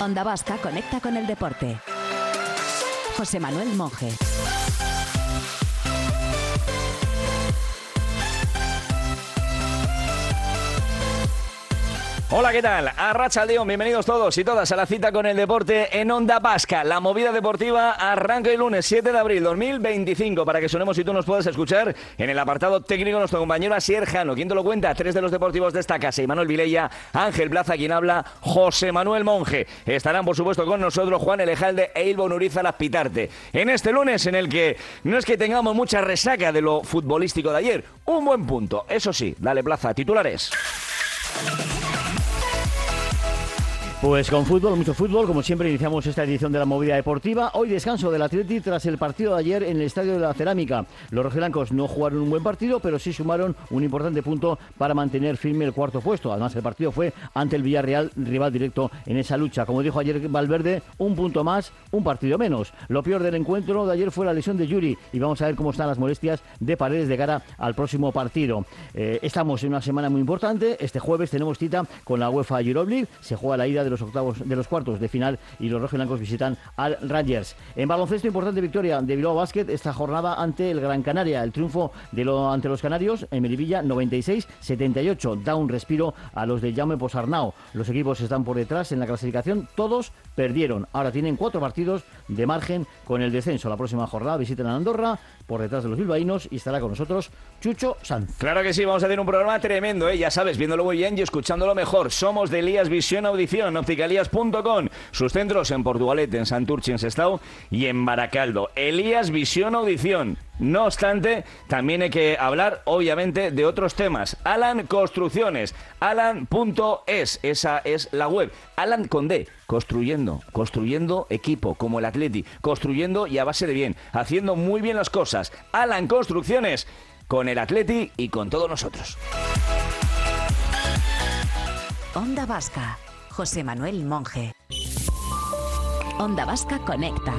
Onda Vasca conecta con el deporte. José Manuel Monje. Hola, ¿qué tal? Arratsaldeon, bienvenidos todos y todas a la cita con el deporte en Onda Vasca. La movida deportiva arranca el lunes 7 de abril 2025 para que sonemos y tú nos puedas escuchar. En el apartado técnico nuestro compañero Asier Jano. ¿Quién te lo cuenta? Tres de los deportivos de esta casa: Imanol Vilella, Ángel Plaza, quien habla, José Manuel Monje. Estarán por supuesto con nosotros Juan Elejalde e Ilvo Nuriza Laspitarte. En este lunes en el que no es que tengamos mucha resaca de lo futbolístico de ayer, un buen punto. Eso sí, dale Plaza, titulares. Pues con fútbol, mucho fútbol, como siempre iniciamos esta edición de la movida deportiva. Hoy descanso del Atleti tras el partido de ayer en el Estadio de la Cerámica. Los rojiblancos no jugaron un buen partido, pero sí sumaron un importante punto para mantener firme el cuarto puesto. Además, el partido fue ante el Villarreal, rival directo en esa lucha. Como dijo ayer Valverde, un punto más, un partido menos. Lo peor del encuentro de ayer fue la lesión de Yuri y vamos a ver cómo están las molestias de Paredes de cara al próximo partido. Estamos en una semana muy importante. Este jueves tenemos cita con la UEFA Europa League. Se juega la ida de los cuartos de final y los rojiblancos visitan al Rangers. En baloncesto, importante victoria de Bilbao Basket esta jornada ante el Gran Canaria. El triunfo ante los canarios en Melipilla 96-78 da un respiro a los de Jaume Posarnau. Los equipos están por detrás en la clasificación, todos perdieron. Ahora tienen 4 partidos de margen con el descenso. La próxima jornada visitan a Andorra por detrás de los bilbaínos y estará con nosotros Chucho Sanz. Claro que sí, vamos a tener un programa tremendo, ya sabes, viéndolo muy bien y escuchándolo mejor. Somos de Elías Visión Audición, opticalías.com, sus centros en Portugalete, en Santurchi, en Sestao y en Baracaldo. Elías Visión Audición. No obstante, también hay que hablar, obviamente, de otros temas. Alan Construcciones, alan.es, esa es la web. Alan con D, construyendo equipo, como el Atleti, construyendo y a base de bien, haciendo muy bien las cosas. Alan Construcciones, con el Atleti y con todos nosotros. Onda Vasca, José Manuel Monje. Onda Vasca conecta.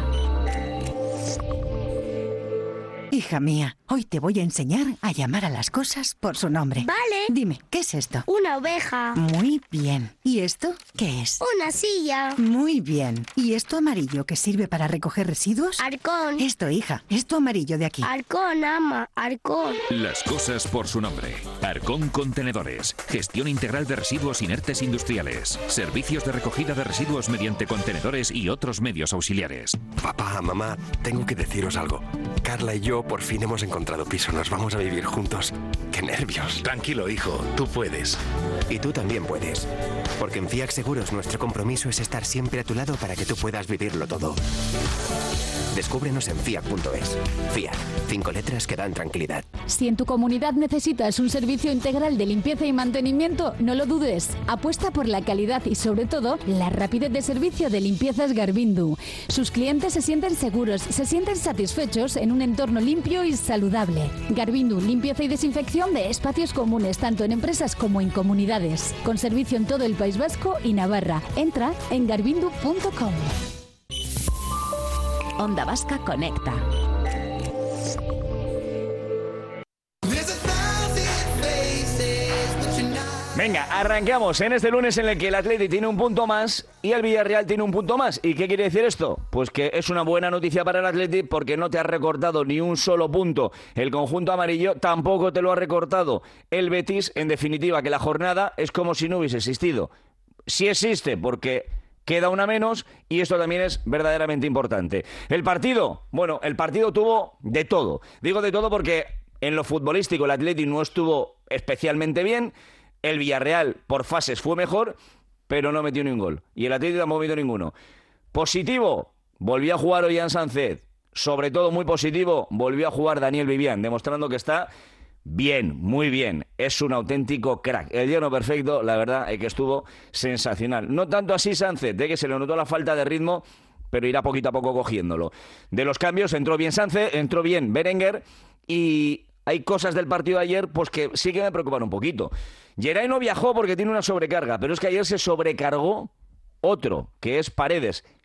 Hija mía, hoy te voy a enseñar a llamar a las cosas por su nombre. Vale. Dime, ¿qué es esto? Una oveja. Muy bien. ¿Y esto qué es? Una silla. Muy bien. ¿Y esto amarillo que sirve para recoger residuos? Halcón. Esto, hija, esto amarillo de aquí. Halcón, ama, halcón. Las cosas por su nombre. Halcón Contenedores. Gestión integral de residuos inertes industriales. Servicios de recogida de residuos mediante contenedores y otros medios auxiliares. Papá, mamá, tengo que deciros algo. Carla y yo por fin hemos encontrado piso. Nos vamos a vivir juntos. ¡Qué nervios! Tranquilo, hijo. Tú puedes. Y tú también puedes. Porque en FIAC Seguros nuestro compromiso es estar siempre a tu lado para que tú puedas vivirlo todo. Descúbrenos en fiac.es. FIAC. 5 letras que dan tranquilidad. Si en tu comunidad necesitas un servicio integral de limpieza y mantenimiento, no lo dudes. Apuesta por la calidad y, sobre todo, la rapidez de servicio de Limpiezas Garvindu. Sus clientes se sienten seguros, se sienten satisfechos en un entorno limpio y saludable. Garvindu, limpieza y desinfección de espacios comunes, tanto en empresas como en comunidades. Con servicio en todo el País Vasco y Navarra. Entra en garvindu.com. Onda Vasca conecta. Venga, arrancamos en este lunes en el que el Atleti tiene un punto más y el Villarreal tiene un punto más. ¿Y qué quiere decir esto? Pues que es una buena noticia para el Atleti porque no te ha recortado ni un solo punto el conjunto amarillo, tampoco te lo ha recortado el Betis. En definitiva, que la jornada es como si no hubiese existido. Sí existe porque queda una menos y esto también es verdaderamente importante. El partido tuvo de todo. Digo de todo porque en lo futbolístico el Atleti no estuvo especialmente bien. El Villarreal por fases fue mejor, pero no metió ni un gol. Y el Atlético tampoco metió ninguno. Positivo, volvió a jugar Ollán Sánchez. Sobre todo muy positivo, volvió a jugar Daniel Vivian, demostrando que está bien, muy bien. Es un auténtico crack. El lleno perfecto, la verdad, es que estuvo sensacional. No tanto así Sánchez, de que se le notó la falta de ritmo, pero irá poquito a poco cogiéndolo. De los cambios, entró bien Sánchez, entró bien Berenguer y hay cosas del partido de ayer pues que sí que me preocupan un poquito. Geray no viajó porque tiene una sobrecarga, pero es que ayer se sobrecargó otro, que es Paredes.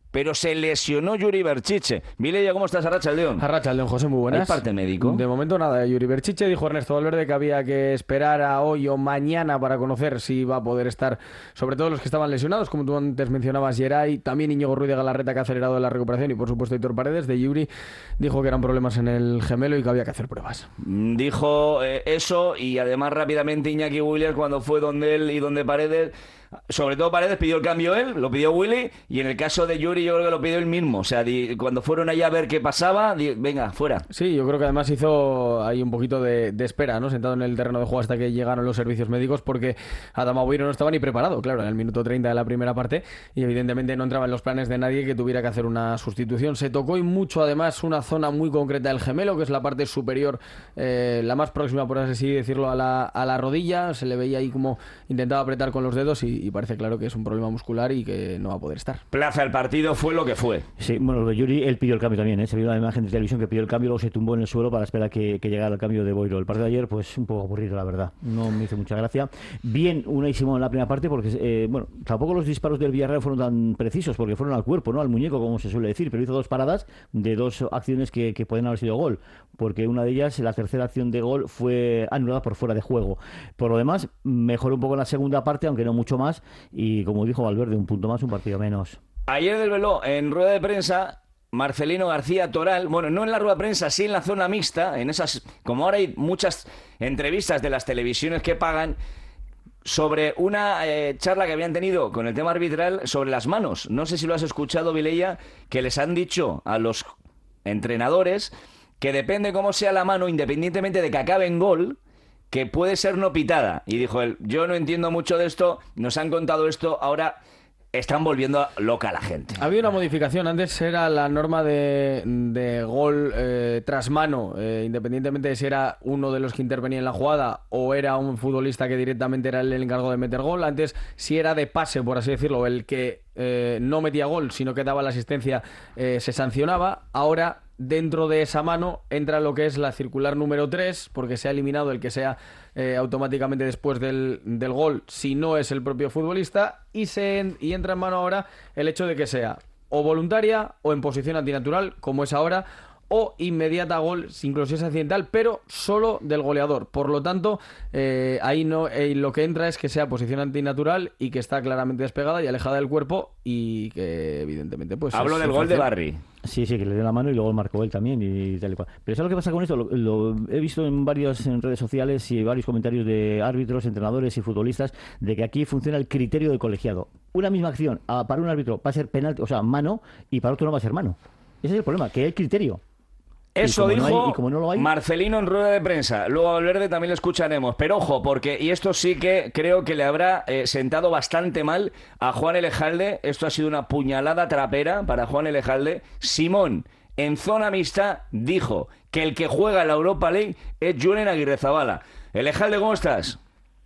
pero se lesionó Yuri Berchiche. Mileia, ¿cómo estás? Arratsaldeon. Arratsaldeon, José, muy buenas. ¿Hay parte médico? De momento nada, Yuri Berchiche. Dijo Ernesto Valverde que había que esperar a hoy o mañana para conocer si va a poder estar, sobre todo los que estaban lesionados, como tú antes mencionabas, Geray, también Íñigo Ruiz de Galarreta, que ha acelerado la recuperación, y por supuesto Aitor Paredes. De Yuri dijo que eran problemas en el gemelo y que había que hacer pruebas. Dijo eso, y además rápidamente Iñaki Williams, cuando fue donde él y donde Paredes, sobre todo Paredes pidió el cambio él, lo pidió Willy, y en el caso de Yuri yo creo que lo pidió él mismo. O sea, cuando fueron allá a ver qué pasaba, venga, fuera. Sí, yo creo que además hizo ahí un poquito de espera, ¿no? Sentado en el terreno de juego hasta que llegaron los servicios médicos, porque Adama Boiro no estaba ni preparado, claro, en el minuto 30 de la primera parte, y evidentemente no entraba en los planes de nadie que tuviera que hacer una sustitución. Se tocó y mucho, además, una zona muy concreta del gemelo, que es la parte superior, la más próxima, por así decirlo, a la rodilla. Se le veía ahí como intentaba apretar con los dedos, y parece claro que es un problema muscular y que no va a poder estar. Plaza, el partido fue lo que fue. Sí, bueno, lo de Yuri, él pidió el cambio también, ¿eh? Se vio la imagen de televisión que pidió el cambio, luego se tumbó en el suelo para esperar que llegara el cambio de Boiro. El partido de ayer, pues un poco aburrido, la verdad. No me hizo mucha gracia. Bien, Unai Simón en la primera parte, porque, bueno, tampoco los disparos del Villarreal fueron tan precisos, porque fueron al cuerpo, ¿no? Al muñeco, como se suele decir, pero hizo dos paradas de dos acciones que pueden haber sido gol, porque una de ellas, la tercera acción de gol, fue anulada por fuera de juego. Por lo demás, mejoró un poco en la segunda parte, aunque no mucho más, y como dijo Valverde, un punto más, un partido menos. Ayer desveló en rueda de prensa Marcelino García Toral, bueno, no en la rueda de prensa, sí en la zona mixta, en esas, como ahora hay muchas entrevistas de las televisiones que pagan, sobre una charla que habían tenido con el tema arbitral sobre las manos. No sé si lo has escuchado, Mileia, que les han dicho a los entrenadores que depende cómo sea la mano, independientemente de que acabe en gol, que puede ser no pitada. Y dijo él, yo no entiendo mucho de esto, nos han contado esto, ahora están volviendo loca a la gente. Había una modificación, antes era la norma de gol tras mano, independientemente de si era uno de los que intervenía en la jugada o era un futbolista que directamente era el encargado de meter gol. Antes, si era de pase, por así decirlo, el que no metía gol, sino que daba la asistencia, se sancionaba. Ahora, dentro de esa mano entra lo que es la circular número 3, porque se ha eliminado el que sea automáticamente después del gol, si no es el propio futbolista, y entra en mano ahora el hecho de que sea o voluntaria o en posición antinatural, como es ahora, o inmediata gol, incluso si es accidental, pero solo del goleador. Por lo tanto, ahí no, lo que entra es que sea posición antinatural y que está claramente despegada y alejada del cuerpo, y que evidentemente pues hablo del gol de Barry. Sí, que le dio la mano y luego marcó él también y tal y cual. Pero ¿sabes lo que pasa con esto? Lo he visto en redes sociales y varios comentarios de árbitros, entrenadores y futbolistas, de que aquí funciona el criterio del colegiado. Una misma acción para un árbitro va a ser penalti, o sea, mano, y para otro no va a ser mano. Ese es el problema, que hay criterio. Eso dijo Marcelino en rueda de prensa. Luego a Valverde también lo escucharemos. Pero ojo, porque, y esto sí que creo que le habrá sentado bastante mal a Juan Elejalde. Esto ha sido una puñalada trapera para Juan Elejalde. Simón, en zona mixta, dijo que el que juega en la Europa League es Julen Aguirrezabala. Elejalde, ¿cómo estás?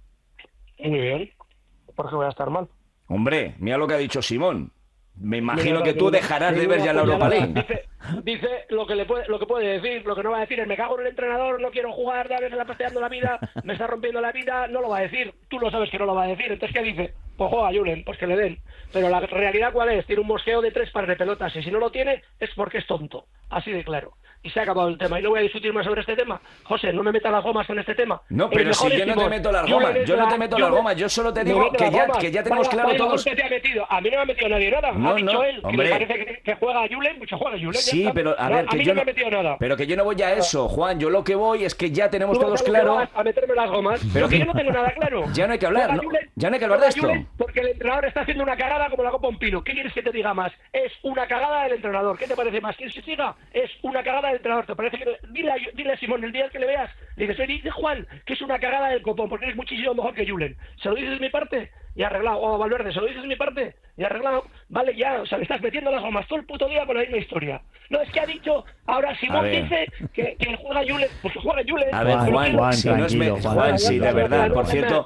Muy bien. ¿Por qué voy a estar mal? Hombre, mira lo que ha dicho Simón. Me imagino que tú dejarás de ver ya la Europa League. Dice lo que puede decir. Lo que no va a decir es: me cago en el entrenador, no quiero jugar, David me está pasteando la vida, me está rompiendo la vida. No lo va a decir. Tú lo sabes que no lo va a decir. Entonces, ¿qué dice? Pues juega Julen, pues que le den. Pero la realidad, ¿cuál es? Tiene un mosqueo de 3 pares de pelotas, y si no lo tiene es porque es tonto. Así de claro. Y se ha acabado el tema. Y no voy a discutir más sobre este tema. José, no me metas las gomas con este tema. No, pero si yo no te meto las gomas. Yo no te meto las gomas. Yo solo te digo que ya tenemos claro todos. Te ha metido. A mí no me ha metido nadie nada. Ha dicho él que le parece que juega a Julen, mucho juega a Julen. Sí, pero a ver, a mí no me ha metido nada. Pero que yo no voy a eso, Juan. Yo lo que voy es que ya tenemos todos claro. A meterme las gomas. Pero que yo no tengo nada claro. Ya no hay que hablar. Ya no hay que hablar de esto. Porque el entrenador está haciendo una cagada como la copa un pino. ¿Qué quieres que te diga más? Es una cagada del entrenador. ¿Qué te parece más? ¿Quieres que siga? Es una cagada del entrenador. ¿Te parece que dile a Simón el día que le veas? Le dices: oye, dice Juan que es una cagada del copón porque eres muchísimo mejor que Julen. ¿Se lo dices de mi parte? Y arreglado. O Valverde, ¿se lo dices de mi parte? Y arreglado. Vale, ya, o sea, le estás metiendo las gomas todo el puto día con la misma historia. No, es que ha dicho, ahora Simón dice que juega Julen, pues que juega Julen. A ver, Juan, si no es Juan, sí, de verdad. Por cierto,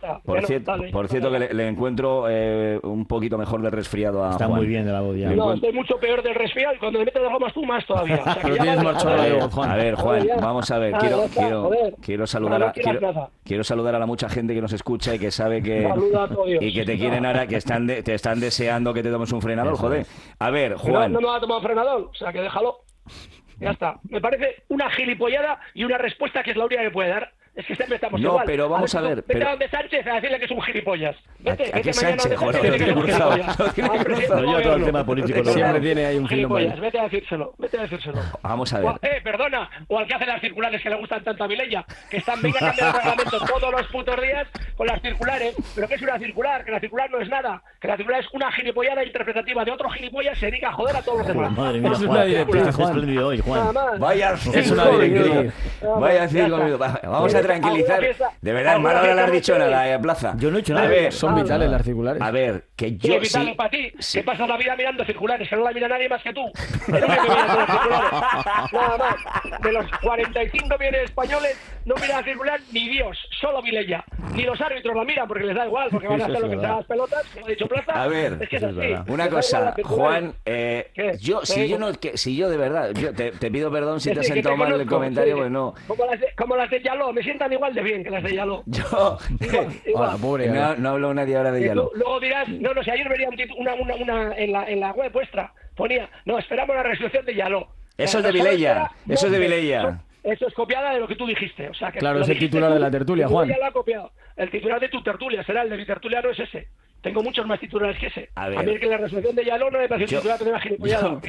que le encuentro un poquito mejor de resfriado a Está Juan. Muy bien de la voz ya. No, estoy mucho peor del resfriado, y cuando me metes las gomas tú más todavía. O sea, que a ver, Juan, vamos a ver. Quiero saludar a la mucha gente que nos escucha y que sabe que todo Dios. Y que te quieren ahora, que te están deseando que te tomes un frenador, joder. A ver, Juan. No me va a tomar un frenador, o sea que déjalo. Ya está. Me parece una gilipollada y una respuesta que es la única que puede dar. Es que siempre estamos igual. No, pero vamos a ver. Vete a donde Sánchez a decirle que es un gilipollas. Vete, ¿A qué mañana Sánchez? donde Joder, Sánchez, lo tiene cruzado. Lo tiene cruzado. Yo todo el tema político lo Siempre tiene ahí un gilipollas. Vete a decírselo. Vamos a ver. Perdona. O al que hace las circulares que le gustan tanto a Vilella, que están venga a cambiar el reglamento todos los putos días con las circulares. ¿Pero qué es una circular? Que la circular no es nada. Que la circular es una gilipollada interpretativa de otro gilipollas se dedica a joder a todos los demás. Madre mía, Es una Juan, directriz, estás Juan. espléndido hoy, Juan. Nada más. Vaya Es una directriz. Vaya circo. Vamos a tranquilizar. De verdad, en mala hora le has dicho nada, Plaza. Yo no he hecho A nada. ver, Son vitales las circulares. a ver, que Sí, yo vitales sí. para ti, que pasas la vida mirando circulares, que no la mira nadie más que tú. El único que mira todas las circulares. Nada más. De los 45 millones de españoles, no mira la circular ni Dios, solo Vilella. Ni los árbitros la miran porque les da igual, porque van a Eso hacer es lo que les verdad. da las pelotas, como ha dicho Plaza. A ver, es que es eso es así. verdad. Una Les da igual cosa, las circulares. Juan, ¿Qué? si yo de verdad, yo te pido perdón si Que te has sí, que sentado te mal el conozco, comentario, sí. pues no. Como las de Yaló, me sientan igual de bien que las de Yaló. Yo Igual. Pobre. no hablo nadie ahora de Que Yalo. luego dirás, no, si ayer venía una en la web vuestra, ponía, no, esperamos la resolución de Yaló. Eso es de Vilella, eso es de Vilella. Eso es copiada de lo que tú dijiste. O sea, que Claro, lo es el dijiste titular tú, de la tertulia, y tú Juan. ya lo ha copiado. El titular de tu tertulia será el de mi tertulia, no es ese. Tengo muchos más titulares que ese. A ver. mí el que la resolución de Yaló no me pareció un titular que tenía gilipollado.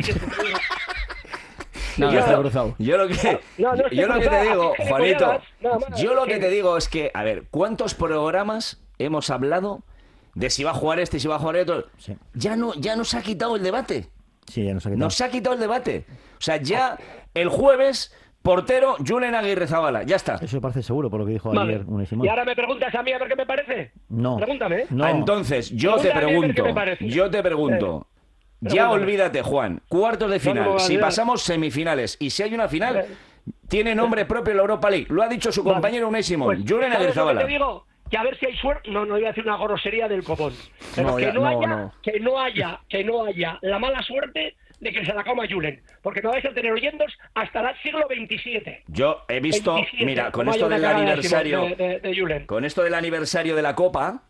Nada, está cruzado. Yo lo que te digo, Juanito, yo lo que te digo es que, a ver, ¿cuántos programas hemos hablado de si va a jugar este, si va a jugar otro? Sí. Ya nos ha quitado el debate. Sí, ya nos ha quitado. Nos ha quitado el debate. O sea, ya el jueves, portero, Julen Aguirrezabala. Ya está. Eso parece seguro por lo que dijo Vale. ayer Unai Simón. Y ahora me preguntas a mí a ver qué me parece. No. Pregúntame. No. Entonces, yo te Pregúntame a ver qué pregunto, me parece. ya Pregúntame. olvídate, Juan, cuartos de No me final, voy a si olvidar. pasamos semifinales y si hay una final, tiene nombre propio la Europa League. Lo ha dicho su compañero Unai Simón, Pues, Julen ¿sabes lo que Aguirrezabala. te digo? Que a ver si hay suerte. No iba a decir una grosería del copón. Pero No, que, ya, no no, haya, no. que no haya la mala suerte de que se la coma Julen. Porque no vais a tener oyentes hasta el siglo XXVI. Yo he visto, 27, mira, con como hay esto una del cagada aniversario, de Julen. con esto del aniversario de la Copa,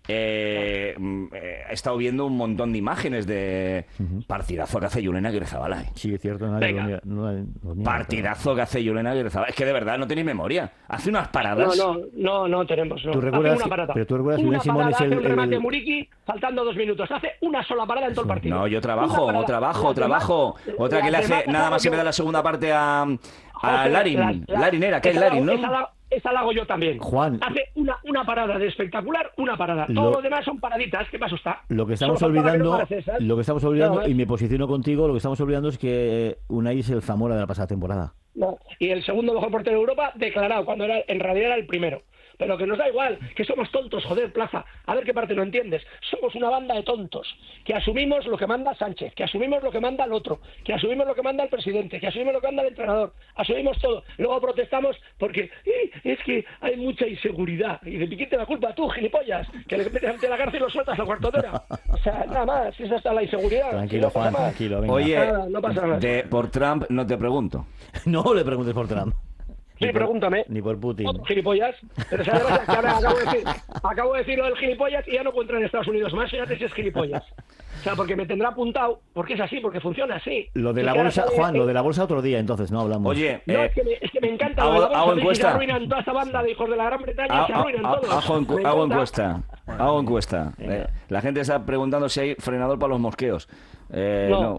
he estado viendo un montón de imágenes de partidazo que hace Julen Aguirrezabala. Sí, es cierto, nadie Venga. lo niega, Partidazo que hace Julen Aguirrezabala. Es que de verdad no tenéis memoria. Hace unas paradas. No tenemos. No. ¿Tú Hace recuerdas- una parada. pero tú recuerdas que una Unai Simón parada, es hace el- un remate el- Muriqui faltando 2 minutos. Hace una sola parada en todo el partido. No, yo trabajo, Una parada. Las trabajo. demás- Otra que le las hace, demás nada más se yo. me da la segunda parte a Joder, Larin. Larin era, que es esa la Larin, hago- ¿no? Esa la hago yo también. Juan. Hace una parada de espectacular, una parada. Lo- Todos los demás son paraditas. ¿Qué más está? Lo que estamos Solo faltaba que no olvidando, fueras esas. lo que estamos olvidando, No, y me posiciono contigo, lo que estamos olvidando es que Unai es el Zamora de la pasada temporada. No. Y el segundo mejor portero de Europa declarado, cuando en realidad era el primero. Pero que nos da igual, que somos tontos, joder, Plaza. A ver qué parte no entiendes. Somos una banda de tontos, que asumimos lo que manda Sánchez, que asumimos lo que manda el otro, que asumimos lo que manda el presidente, que asumimos lo que manda el entrenador. Asumimos todo. Luego protestamos porque es que hay mucha inseguridad. Y de ¿quién te la culpa? Tú, gilipollas, que le metes ante la cárcel y lo sueltas a cuarto de hora. O sea, nada más, esa está la inseguridad. Tranquilo, No pasa Juan, más. tranquilo, venga. Oye, Nada, no pasa nada. por Trump no te pregunto. No le preguntes por Trump. Sí, pregúntame. Ni por Putin. Otro gilipollas. Pero ¿sabes qué? Que ahora acabo de decir lo del gilipollas y ya no puedo entrar en Estados Unidos más. Fíjate si es gilipollas. O sea, porque me tendrá apuntado, porque es así, porque funciona así. Lo de Y la que ahora bolsa, sale- Juan, lo de la bolsa otro día, entonces no hablamos. Oye, No, es que me encanta hago- lo de la bolsa, hago y encuesta. se arruinan toda esta banda de hijos de la Gran Bretaña y se arruinan todos. Me Hago encanta. encuesta. Hago encuesta. La gente está preguntando si hay frenador para los mosqueos. No.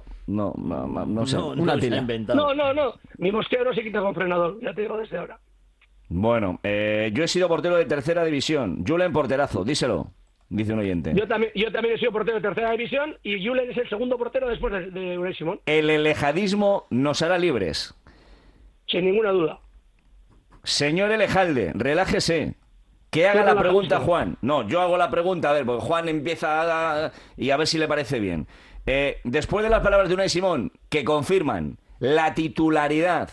No sé. No se lo ha inventado. No. Mi mosqueo no se quita con frenador. Ya te digo desde ahora. Bueno, yo he sido portero de tercera división. Julen porterazo, díselo, dice un oyente. Yo también he sido portero de tercera división y Julen es el segundo portero después de Unai Simón. El elejadismo nos hará libres. Sin ninguna duda. Señor Elejalde, relájese. Que haga Sí, la relájese. pregunta, Juan. No, yo hago la pregunta, a ver, porque Juan empieza y a ver si le parece bien. Después de las palabras de Unai Simón, que confirman la titularidad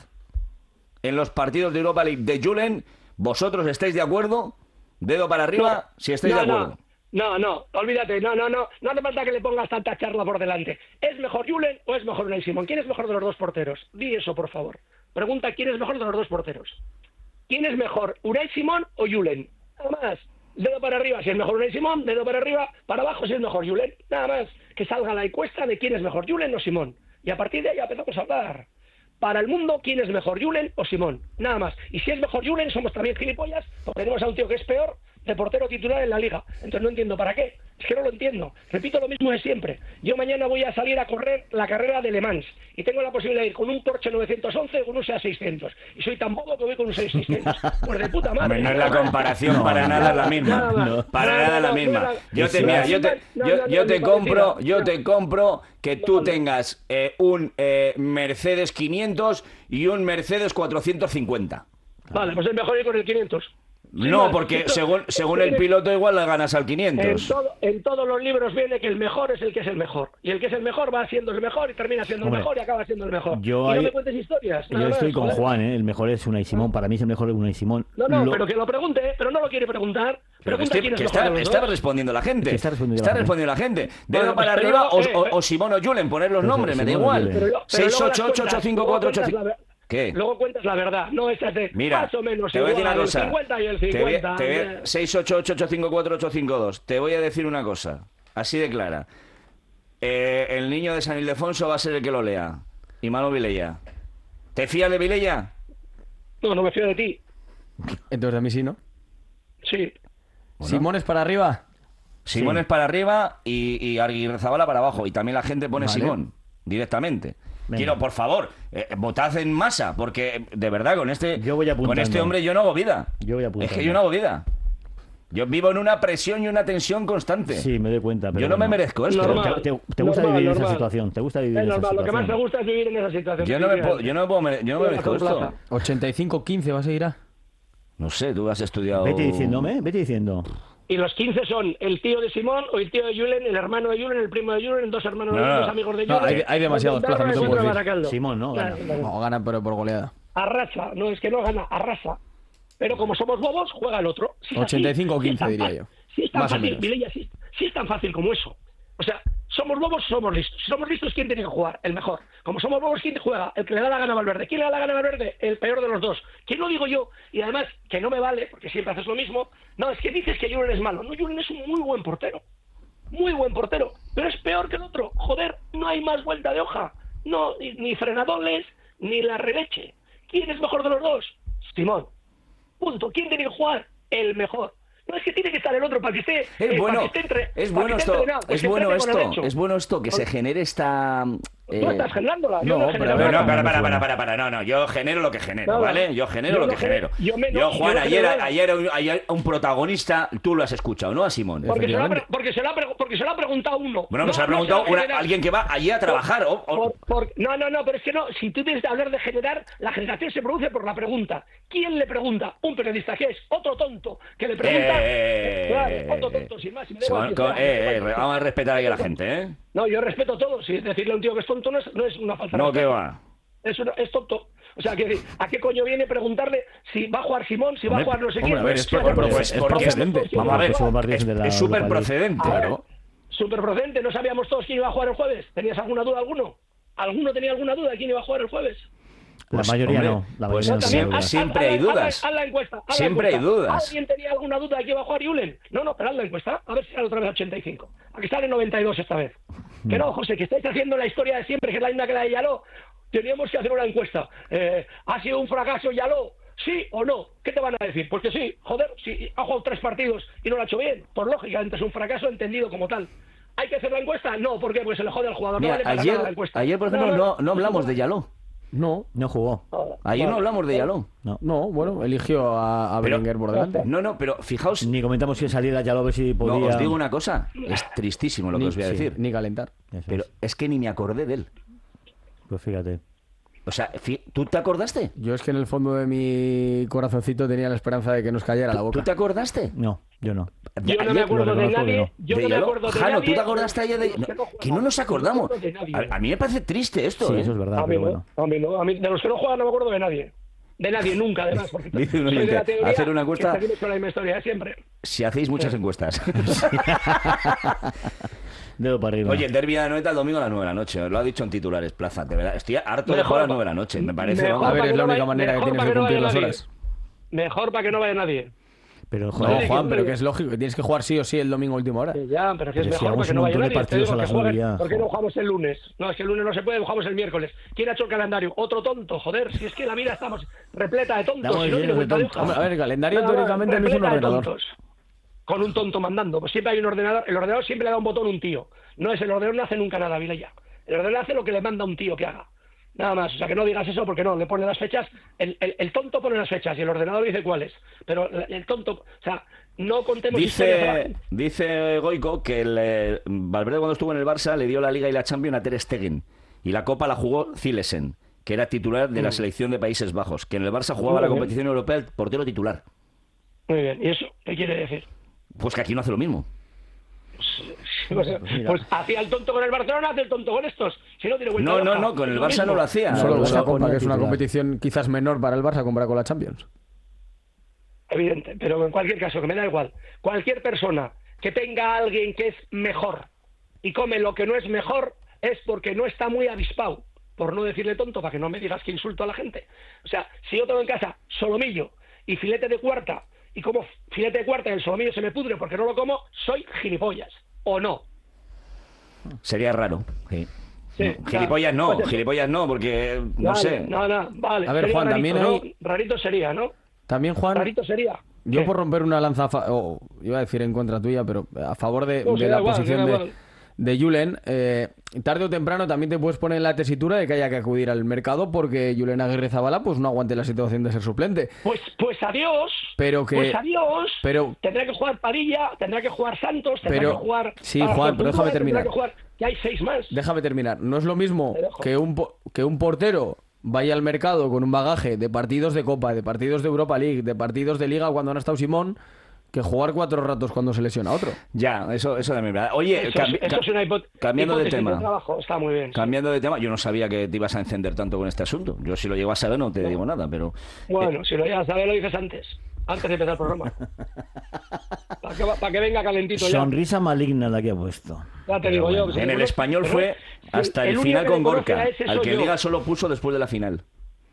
en los partidos de Europa League de Julen, ¿vosotros estáis de acuerdo? Dedo para arriba, si estáis de acuerdo. No, olvídate, no hace falta que le pongas tanta charla por delante. ¿Es mejor Julen o es mejor Unai Simón? ¿Quién es mejor de los dos porteros? Di eso, por favor. Pregunta, ¿quién es mejor de los dos porteros? ¿Quién es mejor, Unai Simón o Julen? Nada más. Dedo para arriba si es mejor Unai Simón, dedo para arriba, para abajo si es mejor Julen. Nada más, que salga la encuesta de quién es mejor, Julen o Simón. Y a partir de ahí empezamos a hablar. Para el mundo, ¿quién es mejor, Julen o Simón? Nada más. Y si es mejor Julen, somos también gilipollas, porque tenemos a un tío que es peor de portero titular en la liga. Entonces no entiendo para qué. Es que no lo entiendo. Repito lo mismo de siempre. Yo mañana voy a salir a correr la carrera de Le Mans y tengo la posibilidad de ir con un Porsche 911 o con un SEAT 600. Y soy tan bobo que voy con un SEAT 600. Pues de puta madre. Hombre, no es la comparación, para nada la misma. Para nada la misma. Yo te compro que tú tengas un Mercedes 500 y un Mercedes 450. Vale, pues es mejor ir con el 500. No, porque según el piloto igual le ganas al 500. En todos los libros viene que el mejor es el que es el mejor. Y el que es el mejor va siendo el mejor y termina siendo el mejor y acaba siendo el mejor. Y no me cuentes historias. Yo estoy con Juan, el mejor es Unai Simón. Para mí es el mejor Unai Simón. No, pero que lo pregunte, pero no lo quiere preguntar. Está respondiendo la gente. Está respondiendo la gente. Dedo para arriba o Simón o Julen, poner los nombres, me da igual. 6888548. ¿Qué? Luego cuentas la verdad, no esa de más o menos te voy a decir una cosa. El 50 y el 50. 688854852. Te voy a decir una cosa, así de clara. El niño de San Ildefonso va a ser el que lo lea. Y Manu Vilella. ¿Te fías de Vilella? No me fío de ti. Entonces a mí sí, ¿no? Sí. Bueno. ¿Simón es para arriba? Simón es para arriba y Arguirrezabala para abajo. Y también la gente pone Simón directamente. Venga. Quiero, por favor, votad en masa, porque de verdad con este hombre yo no hago vida. Es que yo no hago vida. Yo vivo en una presión y una tensión constante. Sí, me doy cuenta. Pero yo no me merezco esto. ¿Te gusta vivir en esa situación? ¿Te gusta vivir en esa situación? Lo que más me gusta es vivir en esa situación. Yo no me merezco esto. 85-15 ¿vas a ir a? No sé, tú has estudiado... Vete diciendo. Y los 15 son el tío de Simón o el tío de Julen, el hermano de Julen, el primo de Julen, dos hermanos de Julen, dos amigos de Julen. No, hay demasiados plazas, no puedo decir. Simón, ¿no? Gana. No, gana pero por goleada. Arrasa, no es que no gana, arrasa. Pero como somos bobos, juega el otro. 85-15 diría yo. Si es tan fácil, Vilella, si es tan fácil como eso. O sea, somos bobos, somos listos. Si somos listos, ¿quién tiene que jugar? El mejor. Como somos bobos, ¿quién juega? El que le da la gana a Valverde. ¿Quién le da la gana a Valverde? El peor de los dos. ¿Quién lo digo yo? Y además, que no me vale, porque siempre haces lo mismo. No, es que dices que Julen es malo. No, Julen es un muy buen portero. Muy buen portero. Pero es peor que el otro. Joder, no hay más vuelta de hoja. No, ni frenadoles, ni la releche. ¿Quién es mejor de los dos? Simón. Punto. ¿Quién tiene que jugar? El mejor. No es que tiene que estar el otro para que esté. Es bueno esto, que se genere esta. Tú estás generándola. No, yo genero lo que genero, ¿vale? Yo genero lo que genero. Yo, Juan, ayer un protagonista, tú lo has escuchado, ¿no? A Simón. Porque se lo ha preguntado uno. Bueno, que se lo ha preguntado alguien que va allí a trabajar. No, pero es que no. Si tú tienes que hablar de generar, la generación se produce por la pregunta. ¿Quién le pregunta? Un periodista, que es otro tonto que le pregunta. Otro tonto, sin más. Vamos a respetar ahí a la gente, ¿eh? No, yo respeto todo. Si decirle a un tío que es tonto no es una falta de respeto. No, que va. Es tonto. O sea, ¿a qué coño viene preguntarle si va a jugar Simón, si va a jugar no sé quién? Es procedente. Vamos a ver, es súper procedente. Claro. Súper procedente. ¿No sabíamos todos quién iba a jugar el jueves? ¿Tenías alguna duda alguno? ¿Alguno tenía alguna duda de quién iba a jugar el jueves? La mayoría no. Siempre hay dudas. Haz la encuesta. Siempre hay dudas. ¿Alguien tenía alguna duda de que iba a jugar Julen? No, pero haz la encuesta. A ver si sale otra vez 85. Aquí sale 92 esta vez. Que no, José, que estáis haciendo la historia de siempre, que es la misma que la de Yaló. Teníamos que hacer una encuesta. ¿Ha sido un fracaso Yaló? ¿Sí o no? ¿Qué te van a decir? Pues que sí. Joder, si ha jugado 3 partidos y no lo ha hecho bien. Por lógicamente es un fracaso entendido como tal. ¿Hay que hacer la encuesta? No, ¿por qué? Porque se le jode al jugador. Mira, no vale la encuesta. Ayer, por ejemplo, no hablamos de Yaló. No jugó. Ayer no hablamos de Yaló. No, bueno, eligió a Berenguer por delante. No, pero fijaos. Ni comentamos que saliera Yaló a ver si podía. No, os digo una cosa. Es tristísimo lo que os voy a decir. Ni calentar. Pero es que ni me acordé de él. Pues fíjate. O sea, ¿tú te acordaste? Yo es que en el fondo de mi corazoncito tenía la esperanza de que nos cayera la boca. ¿Tú te acordaste? No, yo no. Yo no me acuerdo de nadie. Yo no me acuerdo de nadie. Jano, ¿tú te acordaste ayer de...? Que no nos acordamos. A mí me parece triste esto. Sí, eso es verdad, pero bueno. A mí, de los que no juegan no me acuerdo de nadie. De nadie, nunca, además. Porque dice un oyente, hacer una encuesta... la misma historia, siempre. Si hacéis muchas encuestas. Dedo para arriba. Oye, el derbi de Anoeta el domingo a las 9 de la noche. Lo ha dicho en titulares, Plaza. De verdad, estoy harto de jugar a las 9 de la noche. Me parece... A ver, es la única manera que tienes de cumplir las horas. Mejor para que no vaya nadie. Pero, joder, no, Juan, pero que es lógico, que tienes que jugar sí o sí el domingo a última hora. Ya, pero que es mejor porque no vaya nadie. ¿Por qué no jugamos el lunes? No, es que el lunes no se puede, jugamos el miércoles. ¿Quién ha hecho el calendario? Otro tonto, joder, si es que la vida estamos repleta de tontos. Si no tiene vuelta de hoja. A ver, el calendario teóricamente no es un ordenador. Con un tonto mandando, pues siempre hay un ordenador. El ordenador siempre le da un botón a un tío. No es el ordenador, no hace nunca nada, Vilella. El ordenador hace lo que le manda un tío que haga. Nada más, o sea, que no digas eso porque no, le pone las fechas, el tonto pone las fechas y el ordenador dice cuáles, pero el tonto, o sea, no contemos Dice Goico que Valverde cuando estuvo en el Barça le dio la Liga y la Champions a Ter Stegen y la Copa la jugó Zilesen, que era titular de la selección de Países Bajos, que en el Barça jugaba la competición europea el portero titular. Muy bien, ¿y eso qué quiere decir? Pues que aquí no hace lo mismo. Pues hacía el tonto con el Barcelona, hace el tonto con estos. Si no tiene vuelta. No, con el Barça no lo hacía. Solo la Copa, que es una competición quizás menor para el Barça comparada con la Champions. Evidente, pero en cualquier caso, que me da igual. Cualquier persona que tenga a alguien que es mejor y come lo que no es mejor es porque no está muy avispado. Por no decirle tonto, para que no me digas que insulto a la gente. O sea, si yo tengo en casa solomillo y filete de cuarta, y como filete de cuarta y el solomillo se me pudre porque no lo como, soy gilipollas, ¿o no? Sería raro, sí. Gilipollas no, pues gilipollas no, porque no sé. No, vale. A ver, Juan, rarito, también hay... ¿no? Rarito sería, ¿no? También, Juan... Rarito sería. Yo por romper una lanza, iba a decir en contra tuya, pero a favor de la igual, posición de Julen, tarde o temprano también te puedes poner en la tesitura de que haya que acudir al mercado porque Julen Aguirrezabala pues no aguante la situación de ser suplente. Pues adiós. Pues adiós. Pero tendrá que jugar Padilla, tendrá que jugar Santos, tendrá que jugar... Sí, Juan, pero déjame terminar. Que hay 6 más. Déjame terminar. No es lo mismo que un portero vaya al mercado con un bagaje de partidos de Copa, de partidos de Europa League, de partidos de Liga cuando no ha estado Simón, que jugar 4 ratos cuando se lesiona a otro. Ya, eso también es verdad. Oye, eso es una cambiando de tema. Trabajo, está muy bien. Cambiando de tema, yo no sabía que te ibas a encender tanto con este asunto. Yo si lo llego a saber no te digo nada, pero... Bueno, si lo llegas a saber lo dices antes de empezar el programa. Para que venga calentito ya. Sonrisa maligna la que ha puesto. Ya te digo yo. En el Español fue hasta el final con Gorka, al que Liga solo puso después de la final.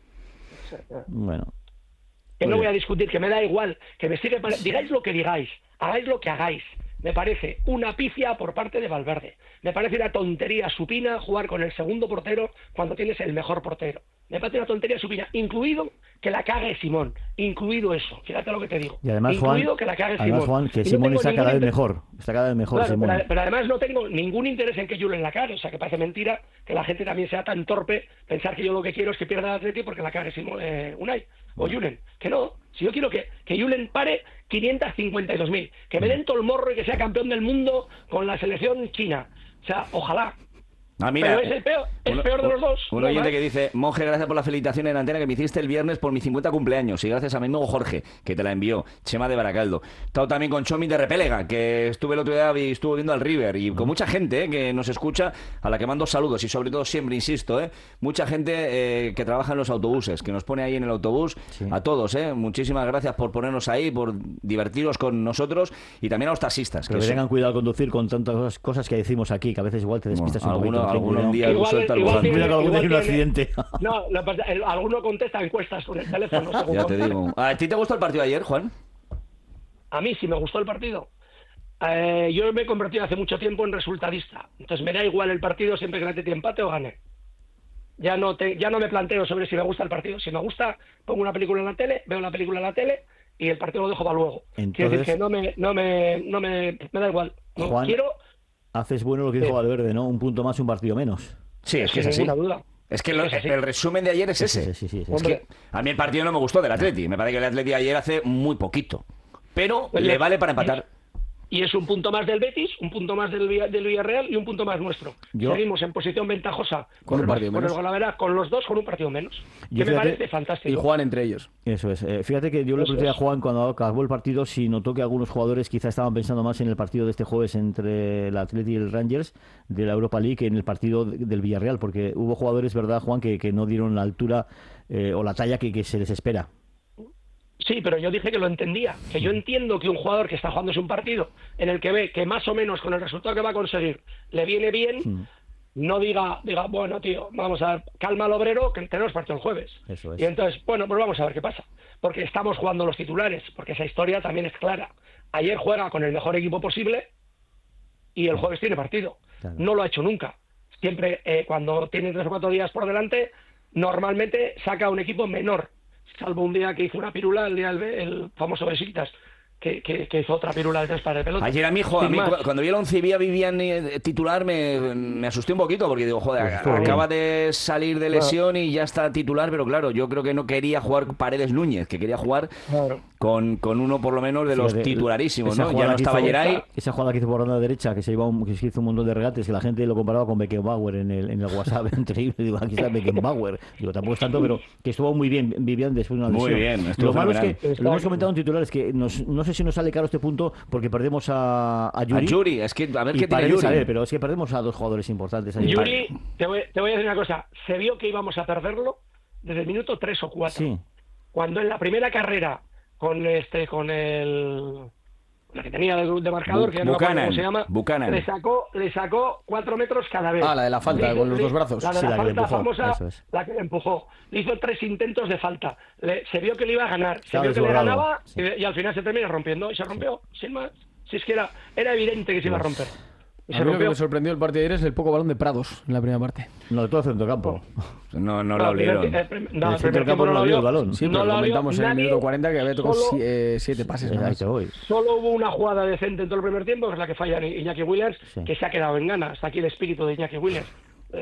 Bueno. Que no voy a discutir, que me da igual, que me sigue digáis lo que digáis, hagáis lo que hagáis. Me parece una pifia por parte de Valverde. Me parece una tontería supina jugar con el segundo portero cuando tienes el mejor portero. Me parece una tontería supina, incluido que la cague Simón, incluido eso, fíjate lo que te digo. Y además, incluido que la cague Simón. Juan, que Simón está cada vez mejor, claro, Simón. Pero además no tengo ningún interés en que Julen la cague, o sea que parece mentira que la gente también sea tan torpe pensar que yo lo que quiero es que pierda el Atleti porque la cague Simón, Unai o Julen, que no. Si yo quiero que Julen pare 552.000, que me den todo el morro y que sea campeón del mundo con la selección china. O sea, ojalá. Mira, pero es el peor de los dos. Un oyente que dice: Monje, gracias por la felicitación en antena que me hiciste el viernes por mi 50 cumpleaños. Y gracias a mi amigo Jorge, que te la envió. Chema de Baracaldo. He estado también con Chomi de Repélega, que estuve el otro día y estuvo viendo al River. Y con mucha gente que nos escucha, a la que mando saludos. Y sobre todo siempre, insisto, mucha gente que trabaja en los autobuses, que nos pone ahí en el autobús. Sí. A todos, muchísimas gracias por ponernos ahí, por divertiros con nosotros. Y también a los taxistas. Pero que tengan cuidado al conducir con tantas cosas que decimos aquí, que a veces igual te despistas un poquito. Algún día suelta el volante. Igual un accidente. No, alguno contesta encuestas por el teléfono. Ya te digo. ¿A ti te gustó el partido de ayer, Juan? A mí sí me gustó el partido. Yo me he convertido hace mucho tiempo en resultadista. Entonces me da igual el partido siempre que el Atleti empate o gane. Ya no me planteo sobre si me gusta el partido. Si me gusta, pongo una película en la tele, veo la película en la tele y el partido lo dejo para luego. Quiero decir que no me da igual. No Juan, quiero... haces bueno lo que dijo Valverde, ¿no? Un punto más y un partido menos. Sí, es que es así. Duda. Es que el resumen de ayer es ese. Sí. Es que a mí el partido no me gustó del Atleti. Me parece que el Atleti ayer hace muy poquito. Pero le vale para empatar. Y es un punto más del Betis, un punto más del Villarreal y un punto más nuestro. Seguimos en posición ventajosa con un partido menos. Con los dos con un partido menos. Que me parece fantástico. Y juegan entre ellos. Eso es. Fíjate que yo le pregunté a Juan cuando acabó el partido si notó que algunos jugadores quizá estaban pensando más en el partido de este jueves entre el Atleti y el Rangers de la Europa League que en el partido del Villarreal, porque hubo jugadores, ¿verdad, Juan, que no dieron la altura o la talla que se les espera? Sí, pero yo dije que lo entendía, que yo entiendo que un jugador que está jugándose un partido en el que ve que más o menos con el resultado que va a conseguir le viene bien, no diga, bueno, tío, vamos a ver, calma al obrero, que tenemos partido el jueves. Eso es. Y entonces, bueno, pues vamos a ver qué pasa. Porque estamos jugando los titulares, porque esa historia también es clara. Ayer juega con el mejor equipo posible y el jueves tiene partido. Claro. No lo ha hecho nunca. Siempre, cuando tiene 3 o 4 días por delante, normalmente saca un equipo menor, salvo un día que hizo una pirula, el día el famoso Besiktas, que hizo otra pirula de 3 pares de pelota. Ayer a mí cuando vi el Once Vivian titular me asusté un poquito porque digo, joder, acaba de salir de lesión y ya está titular, pero claro, yo creo que no quería jugar Paredes Núñez, que quería jugar con uno por lo menos de los titularísimos, ¿no? Ya no estaba Geray. Esa jugada que hizo por banda derecha, que se hizo un montón de regates, que la gente lo comparaba con Beckenbauer en el WhatsApp, increíble. Digo, aquí está Beckenbauer. Digo, tampoco es tanto, pero que estuvo muy bien Vivian después de una lesión. Muy bien, lo malo es que, lo hemos comentado en titulares, que no sé si nos sale caro este punto porque perdemos a Yuri. A Yuri, es que a ver qué tiene Yuri. Pero es que perdemos a 2 jugadores importantes. Yuri, te voy a decir una cosa. Se vio que íbamos a perderlo desde el minuto 3 o 4. Sí. Cuando en la primera carrera con la que tenía de marcador, que no me acuerdo cómo se llama, Buchanan. le sacó 4 metros cada vez. La de la falta, con los 2 brazos. La de la falta famosa, es. la que le empujó. Le hizo 3 intentos de falta. Se vio que le iba a ganar. Se Claro, vio que le ganaba sí. y al final se termina rompiendo. Y se rompió, sin más. Si es que era evidente que se iba a romper. Y a mí lo que me sorprendió el partido de ayer es el poco balón de Prados en la primera parte. No, de todo el centrocampo. No lo olieron. El centrocampo no lo vio el balón. Sí, pero comentamos en el minuto 40 que había tocado 7 pases. Solo hubo una jugada decente en todo el primer tiempo, que es la que falla Iñaki Williams, que se ha quedado en gana. Está aquí el espíritu de Iñaki Williams.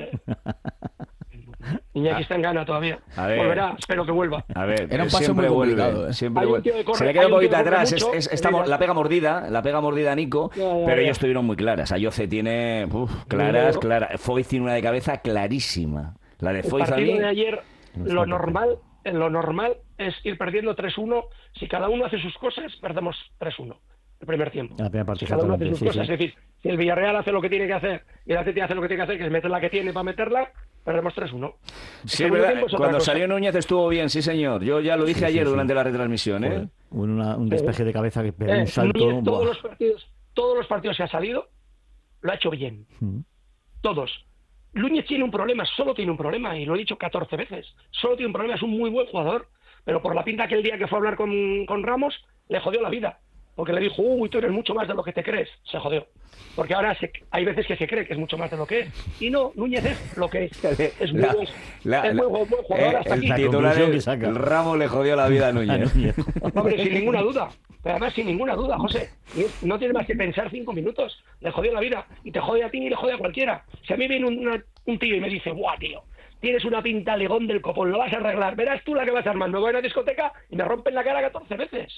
Iñaki está en gana todavía. Volverá, espero que vuelva. A ver, era un paso muy complicado. Siempre vuelve. Se le queda un poquito atrás. La pega mordida a Nico, pero ellos estuvieron muy claras. Ayoce tiene claras. Foyt tiene una de cabeza clarísima. La de Foyt a mí. El partido de ayer, lo normal es ir perdiendo 3-1. Si cada uno hace sus cosas, perdemos 3-1. El primer tiempo. Si cada uno hace sus cosas. Es decir, si el Villarreal hace lo que tiene que hacer y el Atleti hace lo que tiene que hacer, que es meter la que tiene para meterla, perdemos 3-1. Sí, es verdad. Cuando salió Núñez estuvo bien, sí señor. Yo ya lo dije ayer durante la retransmisión. Un despeje de cabeza que pegó un salto. Núñez, todos los partidos que ha salido lo ha hecho bien. Todos. Núñez tiene un problema, solo tiene un problema, y lo he dicho 14 veces. Solo tiene un problema, es un muy buen jugador, pero por la pinta que el día que fue a hablar con Ramos, le jodió la vida. Porque le dijo, tú eres mucho más de lo que te crees. Se jodió. Porque ahora hay veces que se cree que es mucho más de lo que es. Y no, Núñez es lo que es. Es muy buen jugador hasta aquí. El titular el Ramos le jodió la vida a Núñez. Hombre, sin ninguna duda. Pero además, sin ninguna duda, José. No tienes más que pensar 5 minutos. Le jodió la vida. Y te jode a ti y le jode a cualquiera. Si a mí viene un tío y me dice, ¡guau, tío! Tienes una pinta legón del copón, lo vas a arreglar. Verás tú la que vas a armar. Me voy a una discoteca y me rompen la cara 14 veces.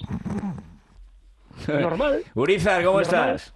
Normal. Urizar, ¿cómo estás?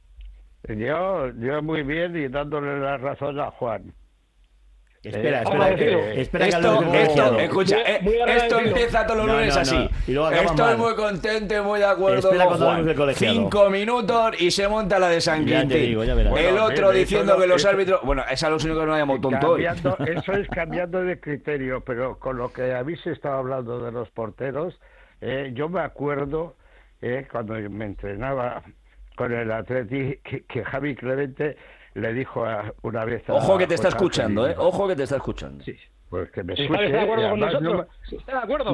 Yo muy bien y dándole la razón a Juan. Espera que escucha, esto empieza todos los lunes así. Estoy muy contento y muy de acuerdo con Juan. 5 minutos y se monta la de San Quintín. El otro diciendo que los árbitros... Bueno, es a los únicos que no hayamos tonto hoy. Eso es cambiando de criterio, pero con lo que habéis estado hablando de los porteros, yo me acuerdo... cuando me entrenaba con el Atleti, que Javi Clemente le dijo una vez a... Ojo que te está escuchando, Ojo que te está escuchando. Sí, pues que me escuche. ¿Está de acuerdo con nosotros? ¿Está de acuerdo?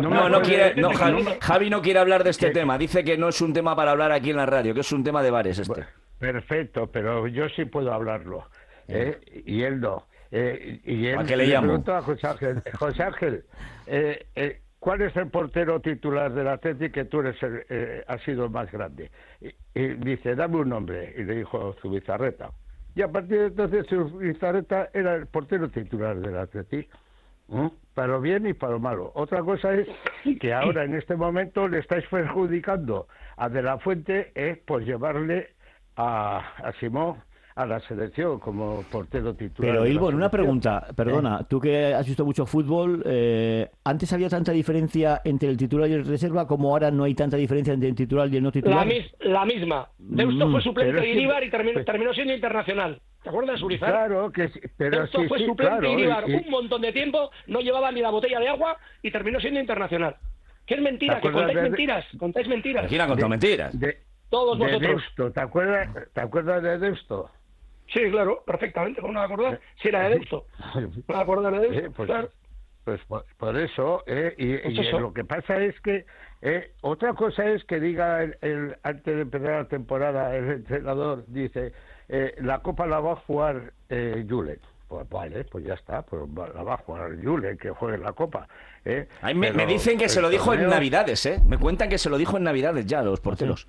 Javi no quiere hablar de este tema. Dice que no es un tema para hablar aquí en la radio, que es un tema de bares este. Perfecto, pero yo sí puedo hablarlo. Y él no. Y él ¿a qué le llamo? Preguntó a José Ángel, ¿cuál es el portero titular del Atleti que tú eres has sido el más grande? Y dice, dame un nombre. Y le dijo Zubizarreta. Y a partir de entonces Zubizarreta era el portero titular del Atleti. Para lo bien y para lo malo. Otra cosa es que ahora en este momento le estáis perjudicando a De la Fuente por llevarle a Simón a la selección como portero titular. Pero Ilbon, una pregunta, perdona, tú que has visto mucho fútbol, ¿antes había tanta diferencia entre el titular y el reserva como ahora no hay tanta diferencia entre el titular y el no titular? La misma. Deusto fue suplente de Iríbar y terminó siendo internacional. ¿Te acuerdas, Urizar? Claro, que sí, pero Deusto fue suplente de Iríbar un montón de tiempo, no llevaba ni la botella de agua y terminó siendo internacional. Que es mentira, que contáis mentiras. ¿Quién ha contado mentiras? Todos vosotros. Deusto, ¿te acuerdas de Deusto? Sí, claro, perfectamente, ¿cómo no me acordar? Si era de Deusto. ¿No me acordar de Deusto? Pues, claro. pues por eso, y eso. lo que pasa es que otra cosa es que diga antes de empezar la temporada el entrenador, dice, la Copa la va a jugar Julen. Pues vale, pues ya está, pues la va a jugar Julen, que juegue la Copa. Me dicen que se lo dijo en Navidades, ¿eh? Me cuentan que se lo dijo en Navidades ya, los porteros.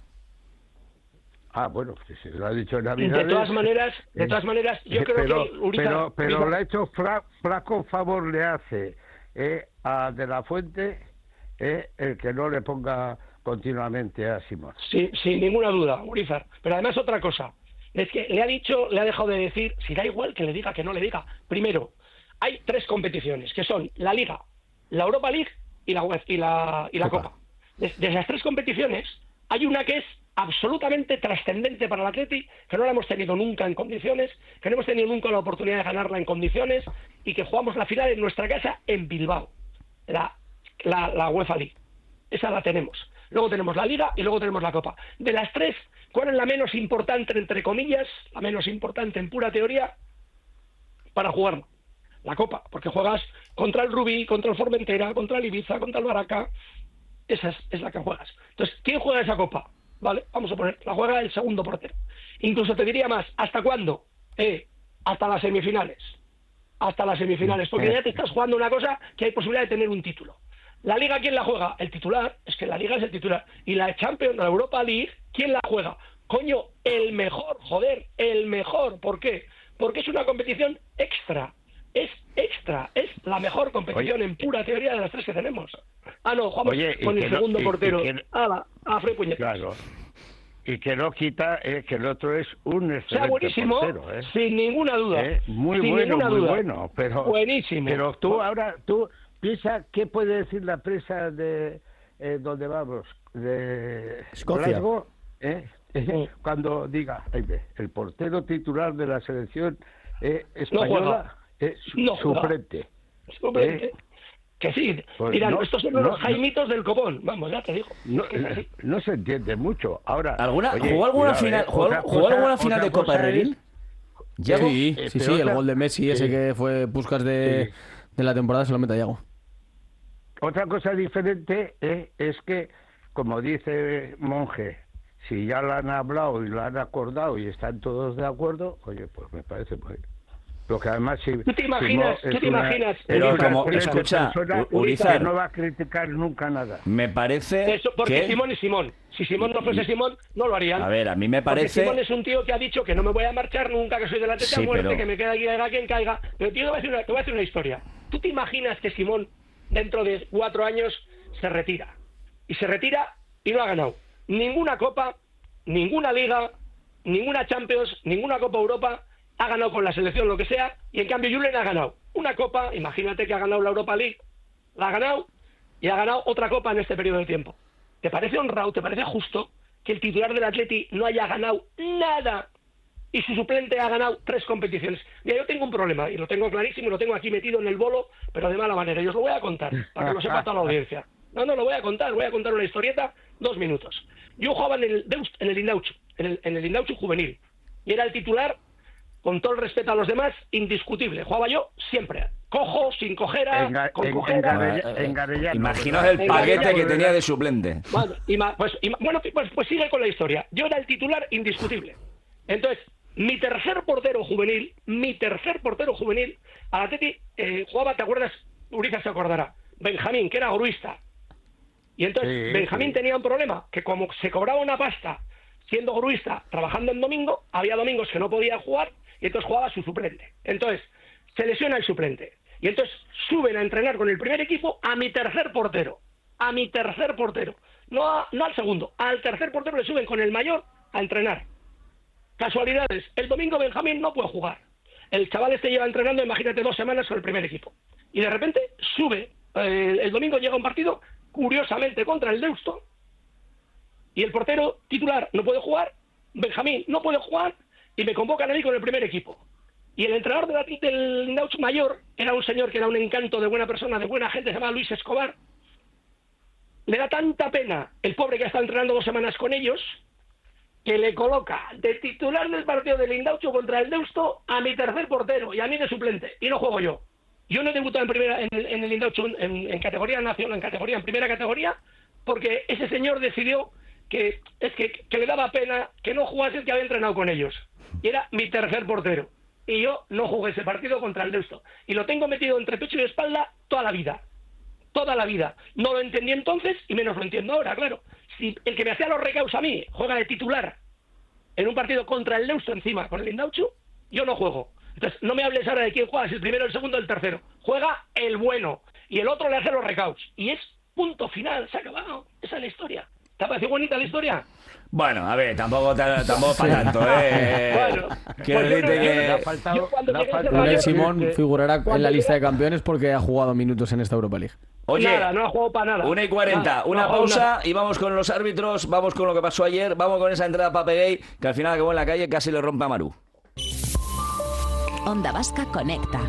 Ah, bueno, pues si lo ha dicho en Navidades... De todas maneras, yo creo que Urizar... Pero le ha hecho flaco favor le hace a De La Fuente el que no le ponga continuamente a Simón. Sí, sin ninguna duda, Urizar. Pero además otra cosa, es que le ha dejado de decir, si da igual que le diga, que no le diga. Primero, hay 3 competiciones, que son la Liga, la Europa League y la Copa. De esas 3 competiciones, hay una que es absolutamente trascendente para el Atleti, que no la hemos tenido nunca en condiciones, que no hemos tenido nunca la oportunidad de ganarla en condiciones y que jugamos la final en nuestra casa en Bilbao, la UEFA League. Esa la tenemos. Luego tenemos la Liga y luego tenemos la Copa. De las 3, ¿cuál es la menos importante, entre comillas, la menos importante en pura teoría para jugarla? La Copa, porque juegas contra el Rubí, contra el Formentera, contra el Ibiza, contra el Baraca. Esa es la que juegas. Entonces, ¿quién juega esa Copa? Vale, vamos a poner, la juega el segundo portero. Incluso te diría más, ¿hasta cuándo? Hasta las semifinales. Hasta las semifinales, porque ya te estás jugando una cosa que hay posibilidad de tener un título. ¿La Liga quién la juega? El titular. Es que la Liga es el titular. Y la Champions, la Europa League, ¿quién la juega? Coño, el mejor, joder, el mejor. ¿Por qué? Porque es una competición extra. Es extra, es la mejor competición en pura teoría de las 3 que tenemos. Ah, no, jugamos con el segundo portero. A Fred Puñetas. Claro. Y que no quita que el otro es un excelente buenísimo, portero. Sin ninguna duda. Muy sin bueno, ninguna muy duda. bueno. Pero, buenísimo. Pero tú piensa, ¿qué puede decir la prensa de donde vamos? De Escocia. Glasgow, cuando diga, el portero titular de la selección española es suplente. Suplente. Que sí, pues dirán, estos son los Jaimitos del Copón. Vamos, ya te digo. No se entiende mucho. Ahora, ¿Jugó alguna final de Copa Herreril? Sí, el gol de Messi, ese que fue Puskás de la temporada, se lo mete a Yago. Otra cosa diferente es que, como dice Monje, si ya la han hablado y la han acordado y están todos de acuerdo, oye, pues me parece muy... Porque además si... ¿Tú te imaginas? Pero como, escucha, Urizar, no va a criticar nunca nada. Me parece eso, porque que... Simón es Simón. Si Simón no fuese Simón, no lo harían. A ver, a mí me parece... Porque Simón es un tío que ha dicho que no me voy a marchar nunca, que soy de la teta muerte, que me queda aquí, caiga quien caiga. Pero tío, te voy a decir una historia. ¿Tú te imaginas que Simón, dentro de 4 años, se retira? Y se retira y no ha ganado ninguna Copa, ninguna Liga, ninguna Champions, ninguna Copa Europa... Ha ganado con la selección lo que sea, y en cambio Julen ha ganado una Copa, imagínate que ha ganado la Europa League, la ha ganado, y ha ganado otra Copa en este periodo de tiempo. ¿Te parece honrado, te parece justo que el titular del Atleti no haya ganado nada y su suplente ha ganado 3 competiciones? Mira, yo tengo un problema, y lo tengo clarísimo, lo tengo aquí metido en el bolo, pero de mala manera, y os lo voy a contar, para que lo sepa toda la audiencia. No, lo voy a contar una historieta, 2 minutos. Yo jugaba en el Indauchu juvenil, y era el titular... Con todo el respeto a los demás, indiscutible. Jugaba yo siempre. Cojo, sin cojera, con cojera. Imaginaos el paquete que tenía de suplente. Pues sigue con la historia. Yo era el titular indiscutible. Entonces, mi tercer portero juvenil, al Atleti jugaba, ¿te acuerdas? Urizar se acordará. Benjamín, que era gruista. Y entonces, Benjamín tenía un problema, que como se cobraba una pasta siendo gruista, trabajando en domingo, había domingos que no podía jugar, y entonces jugaba su suplente. Entonces, se lesiona el suplente. Y entonces suben a entrenar con el primer equipo a mi tercer portero. No al segundo, al tercer portero le suben con el mayor a entrenar. Casualidades, el domingo Benjamín no puede jugar. El chaval este lleva entrenando, imagínate, 2 semanas con el primer equipo. Y de repente sube, el domingo llega un partido, curiosamente, contra el Deusto, y el portero titular no puede jugar, Benjamín no puede jugar, y me convocan a mí con el primer equipo. Y el entrenador del Indauchu mayor era un señor que era un encanto de buena persona, de buena gente, se llama Luis Escobar. Le da tanta pena el pobre que ha estado entrenando 2 semanas con ellos, que le coloca de titular del partido del Indaucho contra el Deusto a mi tercer portero y a mí de suplente, y no juego yo. Yo no he debutado en el Indaucho en categoría nacional, en primera categoría, porque ese señor decidió que le daba pena que no jugase el que había entrenado con ellos. Y era mi tercer portero. Y yo no jugué ese partido contra el Deusto. Y lo tengo metido entre pecho y espalda toda la vida. Toda la vida. No lo entendí entonces y menos lo entiendo ahora, claro. Si el que me hacía los recaos a mí juega de titular en un partido contra el Deusto encima con el Indaucho, yo no juego. Entonces, no me hables ahora de quién juega, si el primero, el segundo o el tercero. Juega el bueno. Y el otro le hace los recaos. Y es punto final, se ha acabado. Esa es la historia. ¿Te ha parecido bonita la historia? Bueno, a ver, tampoco para tanto, Bueno, quiero pues decirte que... Unai Simón figurará en la lista de campeones porque ha jugado minutos en esta Europa League. Oye, nada, no ha jugado para nada. 1:40, Nada, una no ha jugado pausa nada. y vamos con los árbitros, vamos con lo que pasó ayer, vamos con esa entrada para Peguey, que al final acabó en la calle, casi le rompe a Maru. Onda Vasca conecta.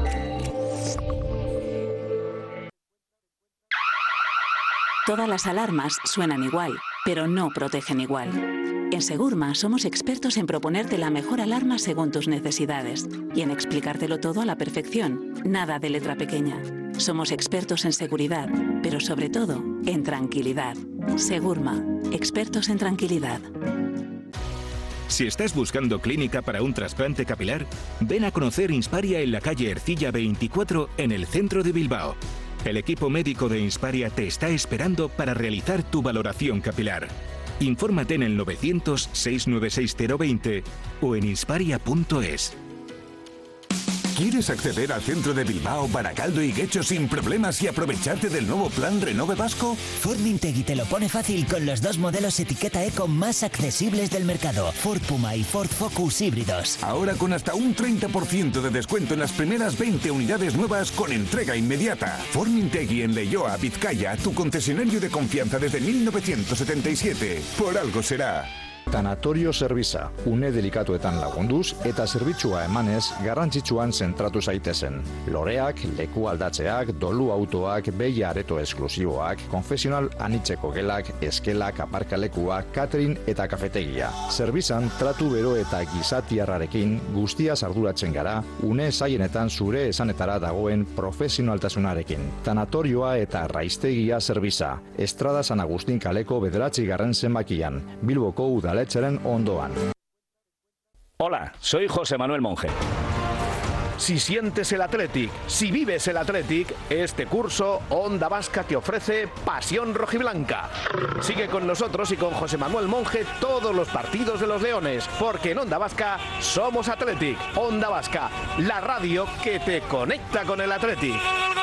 Todas las alarmas suenan igual, pero no protegen igual. En Segurma somos expertos en proponerte la mejor alarma según tus necesidades y en explicártelo todo a la perfección, nada de letra pequeña. Somos expertos en seguridad, pero sobre todo en tranquilidad. Segurma, expertos en tranquilidad. Si estás buscando clínica para un trasplante capilar, ven a conocer Insparia en la calle Ercilla 24 en el centro de Bilbao. El equipo médico de Insparia te está esperando para realizar tu valoración capilar. Infórmate en el 900-696-020 o en insparia.es. ¿Quieres acceder al centro de Bilbao, Baracaldo y Guecho sin problemas y aprovecharte del nuevo plan Renove Vasco? Ford-Mintegi te lo pone fácil con los dos modelos etiqueta eco más accesibles del mercado, Ford Puma y Ford Focus híbridos. Ahora con hasta un 30% de descuento en las primeras 20 unidades nuevas con entrega inmediata. Ford-Mintegi en Leioa, Vizcaya, tu concesionario de confianza desde 1977. Por algo será. Tanatorio Servisa, une delikatuetan lagunduz eta zerbitzua emanez garrantzitsuan zentratu zaitezen. Loreak, leku aldatzeak, dolu autoak, behi areto esklusiboak, konfesional anitzeko gelak, eskelak, aparkalekuak, catering eta kafetegia. Zerbizan tratu bero eta gizatiarrarekin guztiaz arduratzen gara, une zaienetan zure esanetara dagoen profesionaltasunarekin. Tanatorioa eta raiztegia Zerbisa, Estrada San Agustin kaleko 9. zenbakian, Bilboko udaletxeren ondoan. Hola, soy José Manuel Monje. Si sientes el Athletic, si vives el Athletic, este curso Onda Vasca te ofrece Pasión Rojiblanca. Sigue con nosotros y con José Manuel Monje todos los partidos de los Leones, porque en Onda Vasca somos Athletic. Onda Vasca, la radio que te conecta con el Athletic.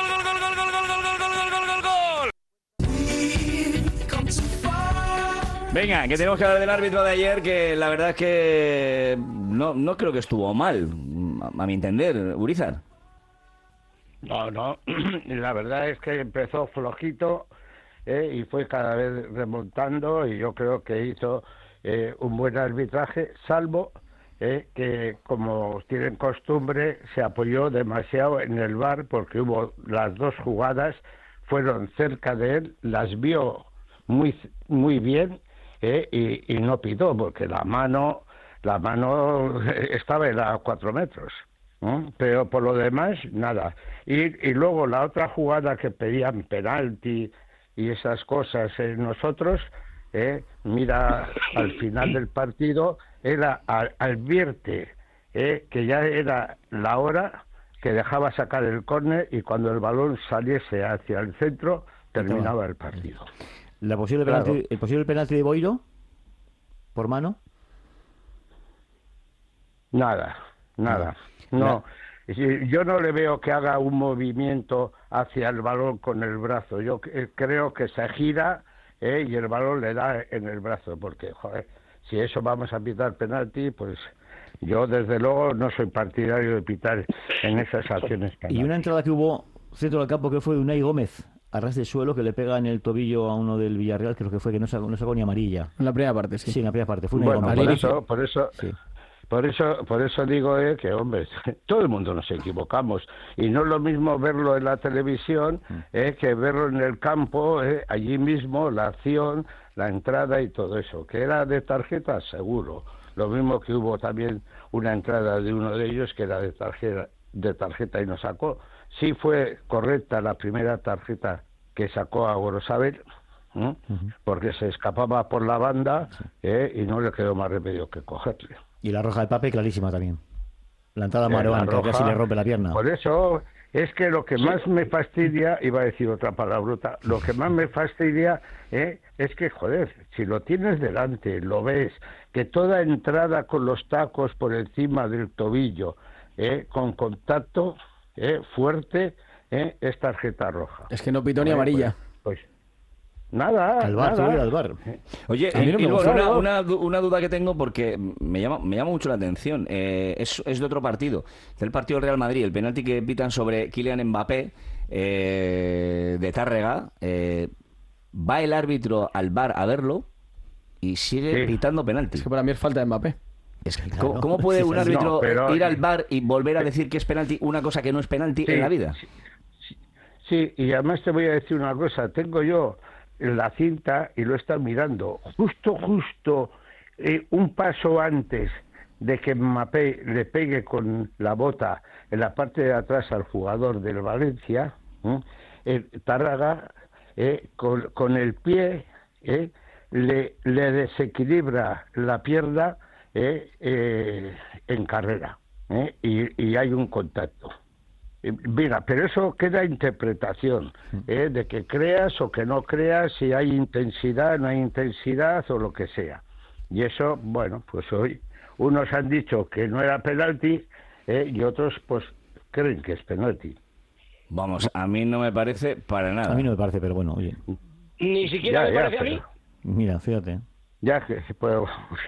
Venga, que tenemos que hablar del árbitro de ayer, que la verdad es que no creo que estuvo mal, a mi entender, Urizar. No, la verdad es que empezó flojito y fue cada vez remontando y yo creo que hizo un buen arbitraje, salvo que como tienen costumbre se apoyó demasiado en el VAR porque hubo las dos jugadas, fueron cerca de él, las vio muy bien y no pitó porque la mano estaba a 4 metros. Pero por lo demás, nada. Y luego la otra jugada que pedían penalti y esas cosas, nosotros, mira, al final del partido, advierte que ya era la hora que dejaba sacar el córner y cuando el balón saliese hacia el centro, terminaba el partido. ¿El posible penalti de Boiro? ¿Por mano? Nada. No, yo no le veo que haga un movimiento hacia el balón con el brazo. Yo creo que se gira y el balón le da en el brazo, porque, joder, si eso vamos a pitar penalti, pues yo desde luego no soy partidario de pitar en esas acciones penalti. Y una entrada que hubo centro del campo que fue de Unai Gómez, a ras de suelo, que le pega en el tobillo a uno del Villarreal, creo que fue, que no sacó ni amarilla. En la primera parte, sí. Sí, en la primera parte. Fue Unai Gómez. Por eso... Sí. Por eso digo que, hombre, todo el mundo nos equivocamos. Y no es lo mismo verlo en la televisión que verlo en el campo, allí mismo, la acción, la entrada y todo eso. Que era de tarjeta, seguro. Lo mismo que hubo también una entrada de uno de ellos que era de tarjeta y nos sacó. Sí fue correcta la primera tarjeta que sacó a Gorosabel, porque se escapaba por la banda y no le quedó más remedio que cogerle. Y la roja de Pape clarísima también. La entrada a Marouane, que casi le rompe la pierna. Por eso es que lo que más me fastidia, iba a decir otra palabrota, lo que más me fastidia es que, joder, si lo tienes delante, lo ves, que toda entrada con los tacos por encima del tobillo, con contacto fuerte, es tarjeta roja. Es que no pitó ni amarilla. Pues nada, al bar, nada. Al bar. Oye, una duda que tengo porque me llama mucho la atención. Es de otro partido, del partido del Real Madrid, el penalti que pitan sobre Kylian Mbappé de Tárrega. Va el árbitro al bar a verlo y sigue pitando penalti. Es que para mí es falta de Mbappé. Es que, ¿cómo puede un árbitro ir al bar y volver a decir que es penalti una cosa que no es penalti en la vida? Sí, y además te voy a decir una cosa. Tengo yo la cinta y lo está mirando justo un paso antes de que Mbappé le pegue con la bota en la parte de atrás al jugador del Valencia, Tárrega con el pie le desequilibra la pierna en carrera y hay un contacto. Mira, pero eso queda interpretación, de que creas o que no creas, si hay intensidad, no hay intensidad o lo que sea. Y eso, bueno, pues hoy unos han dicho que no era penalti y otros pues creen que es penalti. Vamos, a mí no me parece para nada. A mí no me parece, pero bueno, oye. Ni siquiera me parece a mí. Mira, fíjate. Ya que pues,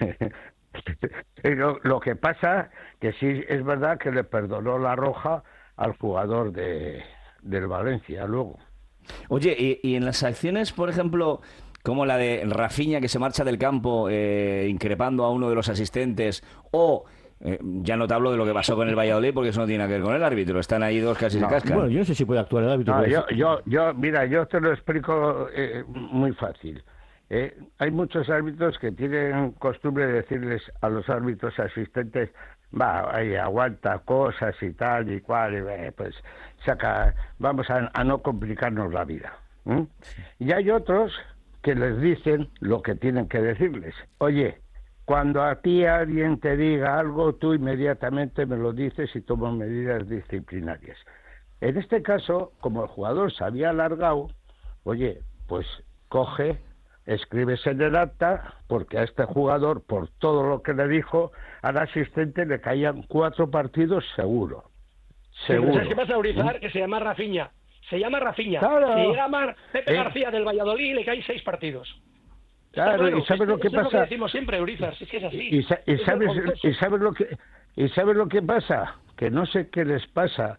lo que pasa que sí es verdad que le perdonó la roja al jugador del Valencia luego. Oye, y en las acciones, por ejemplo, como la de Rafinha que se marcha del campo increpando a uno de los asistentes, o ya no te hablo de lo que pasó con el Valladolid porque eso no tiene nada que ver con el árbitro, están ahí dos casi se cascan. Bueno, yo no sé si puede actuar el árbitro. No, mira, yo te lo explico muy fácil. Hay muchos árbitros que tienen costumbre de decirles a los árbitros asistentes, ahí aguanta cosas y tal y cual, y pues vamos a no complicarnos la vida. Y hay otros que les dicen lo que tienen que decirles. Oye, cuando a ti alguien te diga algo, tú inmediatamente me lo dices y tomas medidas disciplinarias. En este caso, como el jugador se había alargado, oye, pues coge, escribes en el acta, porque a este jugador, por todo lo que le dijo al asistente, le caían 4 partidos seguro. Seguro. ¿Sabes qué pasa, Urizar? Que se llama Rafinha. Se llama Rafinha. Claro. Se llama Pepe García del Valladolid y le caen 6 partidos. Claro, y ¿sabes lo que pasa? Es lo que decimos siempre, Urizar, es que es así. ¿Y sabes lo que pasa? Que no sé qué les pasa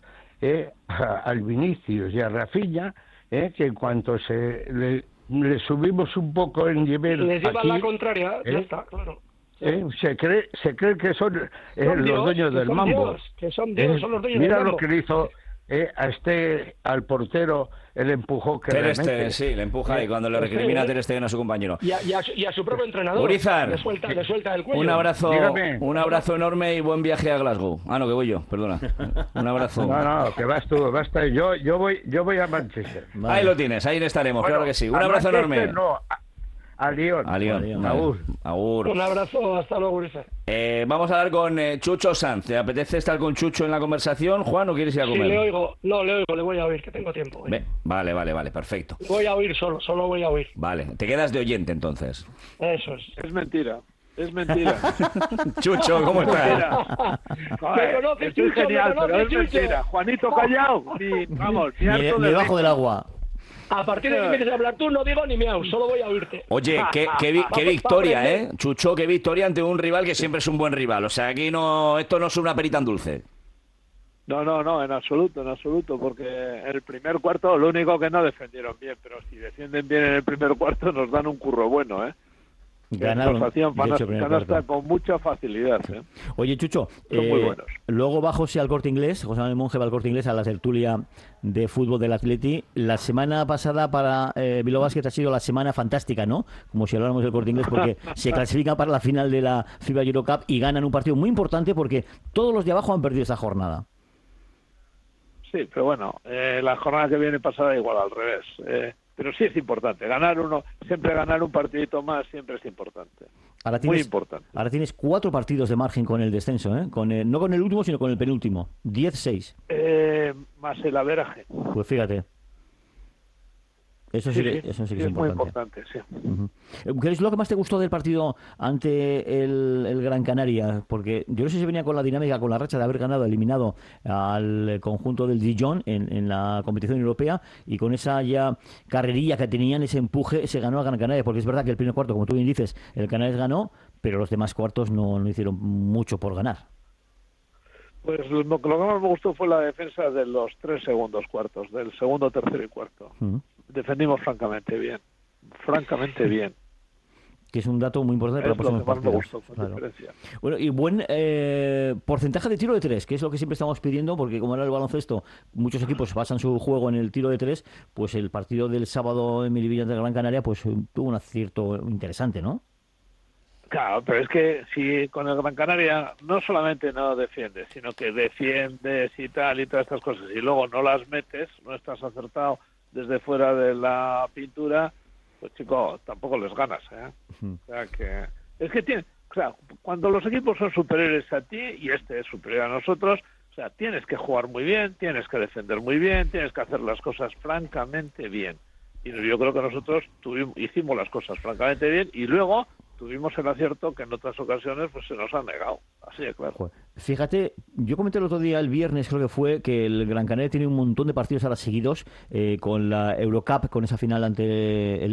al Vinicius y a Rafinha, que en cuanto le subimos un poco en nivel les llevan aquí, la contraria, ya está, claro. Se cree que son los dueños del mambo. Son los dueños del mambo. Mira lo que le hizo al portero, el empujó que Ter Stegen, sí, le empuja y cuando le recrimina a Ter Stegen a su compañero. Y a su propio entrenador. Urizar, le suelta el cuello. Un abrazo enorme y buen viaje a Glasgow. No, que voy yo, perdona. Un abrazo. No, que vas tú. Yo voy a Manchester. Vale. Ahí lo tienes, ahí estaremos, claro que sí. Un abrazo enorme. No, a Lyon. Agur. Un abrazo, hasta luego, Urizar. Vamos a hablar con Chucho Sanz. ¿Te apetece estar con Chucho en la conversación, Juan, o quieres ir a comer? Sí, le oigo, le voy a oír, que tengo tiempo. Vale, perfecto. Voy a oír solo voy a oír. Vale, te quedas de oyente entonces. Eso es. Es mentira. Chucho, ¿cómo estás? Me conoces, Chucho, genial, pero es mentira. Juanito Callao, ni debajo del agua. A partir de que empieces a hablar tú, no digo ni miau, solo voy a oírte. Oye, qué victoria, Chucho, qué victoria ante un rival que siempre es un buen rival. O sea, aquí esto no es una perita en dulce. No, en absoluto, porque el primer cuarto, lo único que no defendieron bien, pero si defienden bien en el primer cuarto nos dan un curro bueno, Ganaron, Nos hacían de hecho, el primer canasta cuarto. con mucha facilidad. Oye, Chucho, Son muy buenos. luego va José al Corte Inglés, José Manuel Monje va al Corte Inglés a la tertulia de fútbol del Atleti. La semana pasada para Bilbao Basket ha sido la semana fantástica, ¿no? Como si habláramos del Corte Inglés, porque se clasifican para la final de la FIBA Eurocup y ganan un partido muy importante porque todos los de abajo han perdido esa jornada. Sí, pero bueno, la jornada que viene pasará igual al revés. Pero sí es importante. Siempre ganar un partidito más siempre es importante. Muy importante. Ahora tienes 4 partidos de margen con el descenso, ¿eh? No con el último, sino con el penúltimo. 10-6. Más el averaje. Pues fíjate. Eso sí, que es muy importante, sí. ¿Qué es lo que más te gustó del partido ante el Gran Canaria? Porque yo no sé si venía con la dinámica, con la racha de haber eliminado al conjunto del Dijon en la competición europea, y con esa ya carrerilla que tenían, ese empuje, se ganó al Gran Canaria, porque es verdad que el primer cuarto, como tú bien dices, el Canarias ganó, pero los demás cuartos no hicieron mucho por ganar. Pues lo que más me gustó fue la defensa de los 3 segundos cuartos, del segundo, tercero y cuarto. Defendimos francamente bien. Que es un dato muy importante para los próximos partidos. Me gustó, con diferencia. Bueno, y buen porcentaje de tiro de 3, que es lo que siempre estamos pidiendo, porque como era el baloncesto, muchos equipos basan su juego en el tiro de 3, pues el partido del sábado en Miribilla de Gran Canaria pues tuvo un acierto interesante, ¿no? Claro, pero es que si con el Gran Canaria no solamente no defiendes, sino que defiendes y tal y todas estas cosas, y luego no las metes, no estás acertado desde fuera de la pintura, pues chico, tampoco les ganas, ¿eh? O sea que es que cuando los equipos son superiores a ti y este es superior a nosotros, o sea, tienes que jugar muy bien, tienes que defender muy bien, tienes que hacer las cosas francamente bien. Y yo creo que nosotros hicimos las cosas francamente bien y luego tuvimos el acierto que en otras ocasiones pues se nos ha negado, así de claro. Fíjate, yo comenté el otro día, el viernes creo que fue, que el Gran Canaria tiene un montón de partidos ahora seguidos con la Eurocup, con esa final ante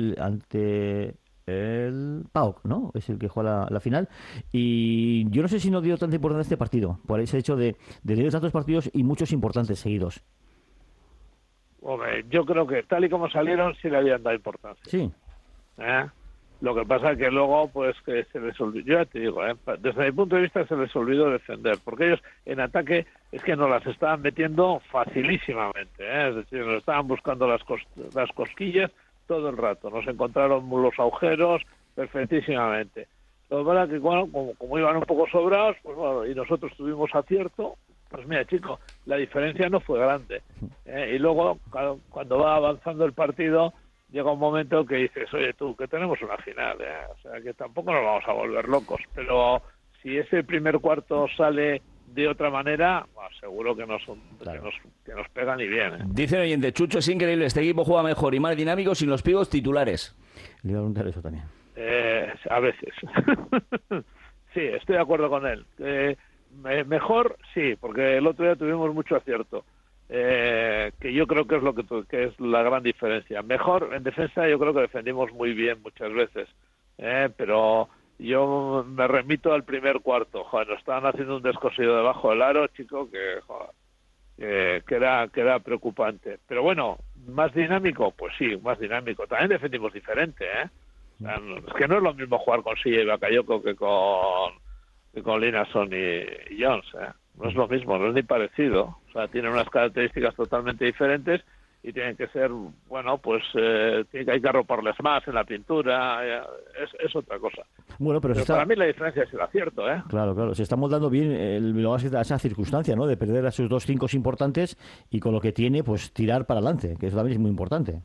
el PAOK, ¿no? Es el que juega la final. Y yo no sé si no dio tanta importancia a este partido, por ese hecho de tener tantos partidos y muchos importantes seguidos. Hombre, yo creo que tal y como salieron sí le habían dado importancia. Sí. Lo que pasa es que luego, pues, que se les olvidó, yo ya te digo, desde mi punto de vista se les olvidó defender, porque ellos en ataque es que nos las estaban metiendo facilísimamente, es decir, nos estaban buscando las cosquillas todo el rato, nos encontraron los agujeros perfectísimamente. Lo que pasa es que como iban un poco sobrados, pues bueno, y nosotros tuvimos acierto, pues mira, chico, la diferencia no fue grande. Y luego, cuando va avanzando el partido, llega un momento que dices, oye tú, que tenemos una final, o sea, que tampoco nos vamos a volver locos, pero si ese primer cuarto sale de otra manera, bueno, seguro que nos pegan y bien. Dice el oyente, Chucho, es increíble, este equipo juega mejor y más dinámico sin los pibos titulares. Le iba a preguntar eso también. A veces. Sí, estoy de acuerdo con él. Mejor, sí, porque el otro día tuvimos mucho acierto. Que yo creo que es que es la gran diferencia. Mejor en defensa, yo creo que defendimos muy bien muchas veces, pero yo me remito al primer cuarto. Joder, nos estaban haciendo un descosido debajo del aro, chico, que era preocupante. Pero bueno, más dinámico, pues sí, más dinámico. También defendimos diferente, O sea, es que no es lo mismo jugar con Silla y Bakayoko que con Linason y Jones, No es lo mismo, no es ni parecido. O sea, tienen unas características totalmente diferentes y tienen que ser, bueno, pues hay que arroparles más en la pintura, es otra cosa. Bueno, pero para mí la diferencia es el acierto, Claro, se está moldando bien el Bilbao a esa circunstancia, ¿no? De perder a sus 2 5 importantes y con lo que tiene, pues tirar para adelante, que eso también es muy importante.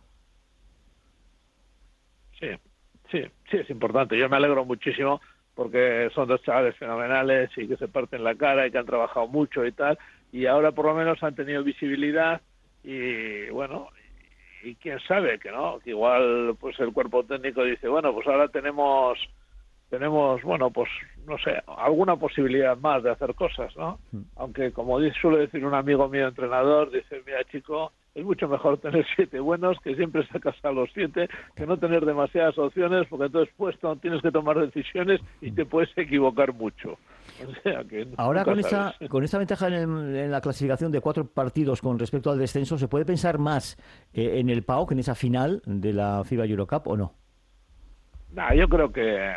Sí, es importante. Yo me alegro muchísimo porque son 2 chavales fenomenales y que se parten la cara y que han trabajado mucho y tal, y ahora por lo menos han tenido visibilidad y bueno, y quién sabe que no, que igual pues el cuerpo técnico dice, bueno, pues ahora tenemos bueno, pues no sé, alguna posibilidad más de hacer cosas, ¿no? Aunque como suele decir un amigo mío entrenador, dice, mira chico, es mucho mejor tener 7 buenos, que siempre sacas a los 7, que no tener demasiadas opciones, porque entonces tienes que tomar decisiones y te puedes equivocar mucho. O sea, que ahora con esta ventaja en la clasificación de 4 partidos con respecto al descenso, ¿se puede pensar más en el PAOK, en esa final de la FIBA Eurocup o no? Yo creo que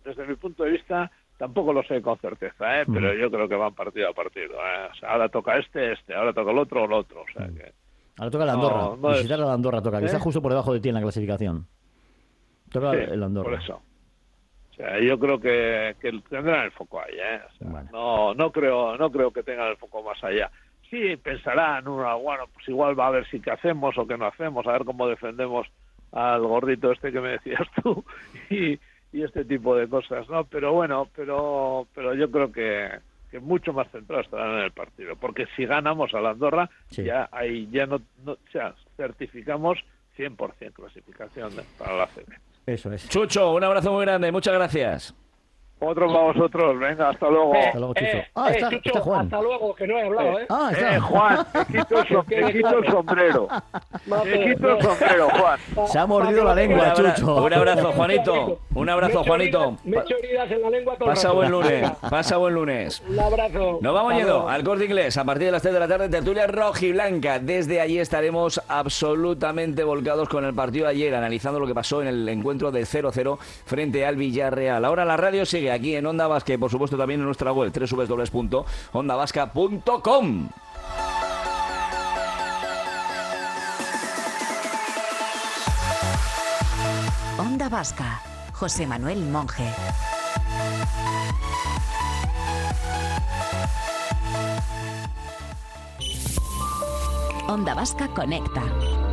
desde mi punto de vista, tampoco lo sé con certeza, pero yo creo que van partido a partido. O sea, ahora toca este, ahora toca el otro. O sea que... Ahora toca el Andorra. No Visitar al Andorra toca, que está justo por debajo de ti en la clasificación. Toca Sí, el Andorra. por eso. O sea, yo creo que tendrán el foco ahí, O sea, no creo que tengan el foco más allá. Sí, pensarán, bueno, pues igual va a ver si qué hacemos o qué no hacemos, a ver cómo defendemos al gordito este que me decías tú y este tipo de cosas, ¿no? Pero bueno, pero yo creo que mucho más centrados estarán en el partido, porque si ganamos a la Andorra, ya no, o sea, certificamos 100% clasificación para la CB. Eso es. Chucho, un abrazo muy grande, muchas gracias. Otro para vosotros, venga, hasta luego. Hasta luego, Chucho. Chucho, está Juan. hasta luego, que no he hablado, está. Juan, te quito el sombrero. Te quito el sombrero, Juan. Se ha mordido la lengua, Chucho. Un abrazo, Juanito. Un abrazo, Juanito. Me he hecho heridas en la lengua todo el Pasa rato. buen lunes. Pasa buen lunes. Un abrazo. Nos vamos Hasta yendo luego. al Corte Inglés a partir de las 3 de la tarde, tertulia rojiblanca. Desde allí estaremos absolutamente volcados con el partido de ayer, analizando lo que pasó en el encuentro de 0-0 frente al Villarreal. Ahora la radio sigue aquí en Onda Vasca y por supuesto también en nuestra web www.ondavasca.com. Onda Vasca, José Manuel Monje. Onda Vasca conecta.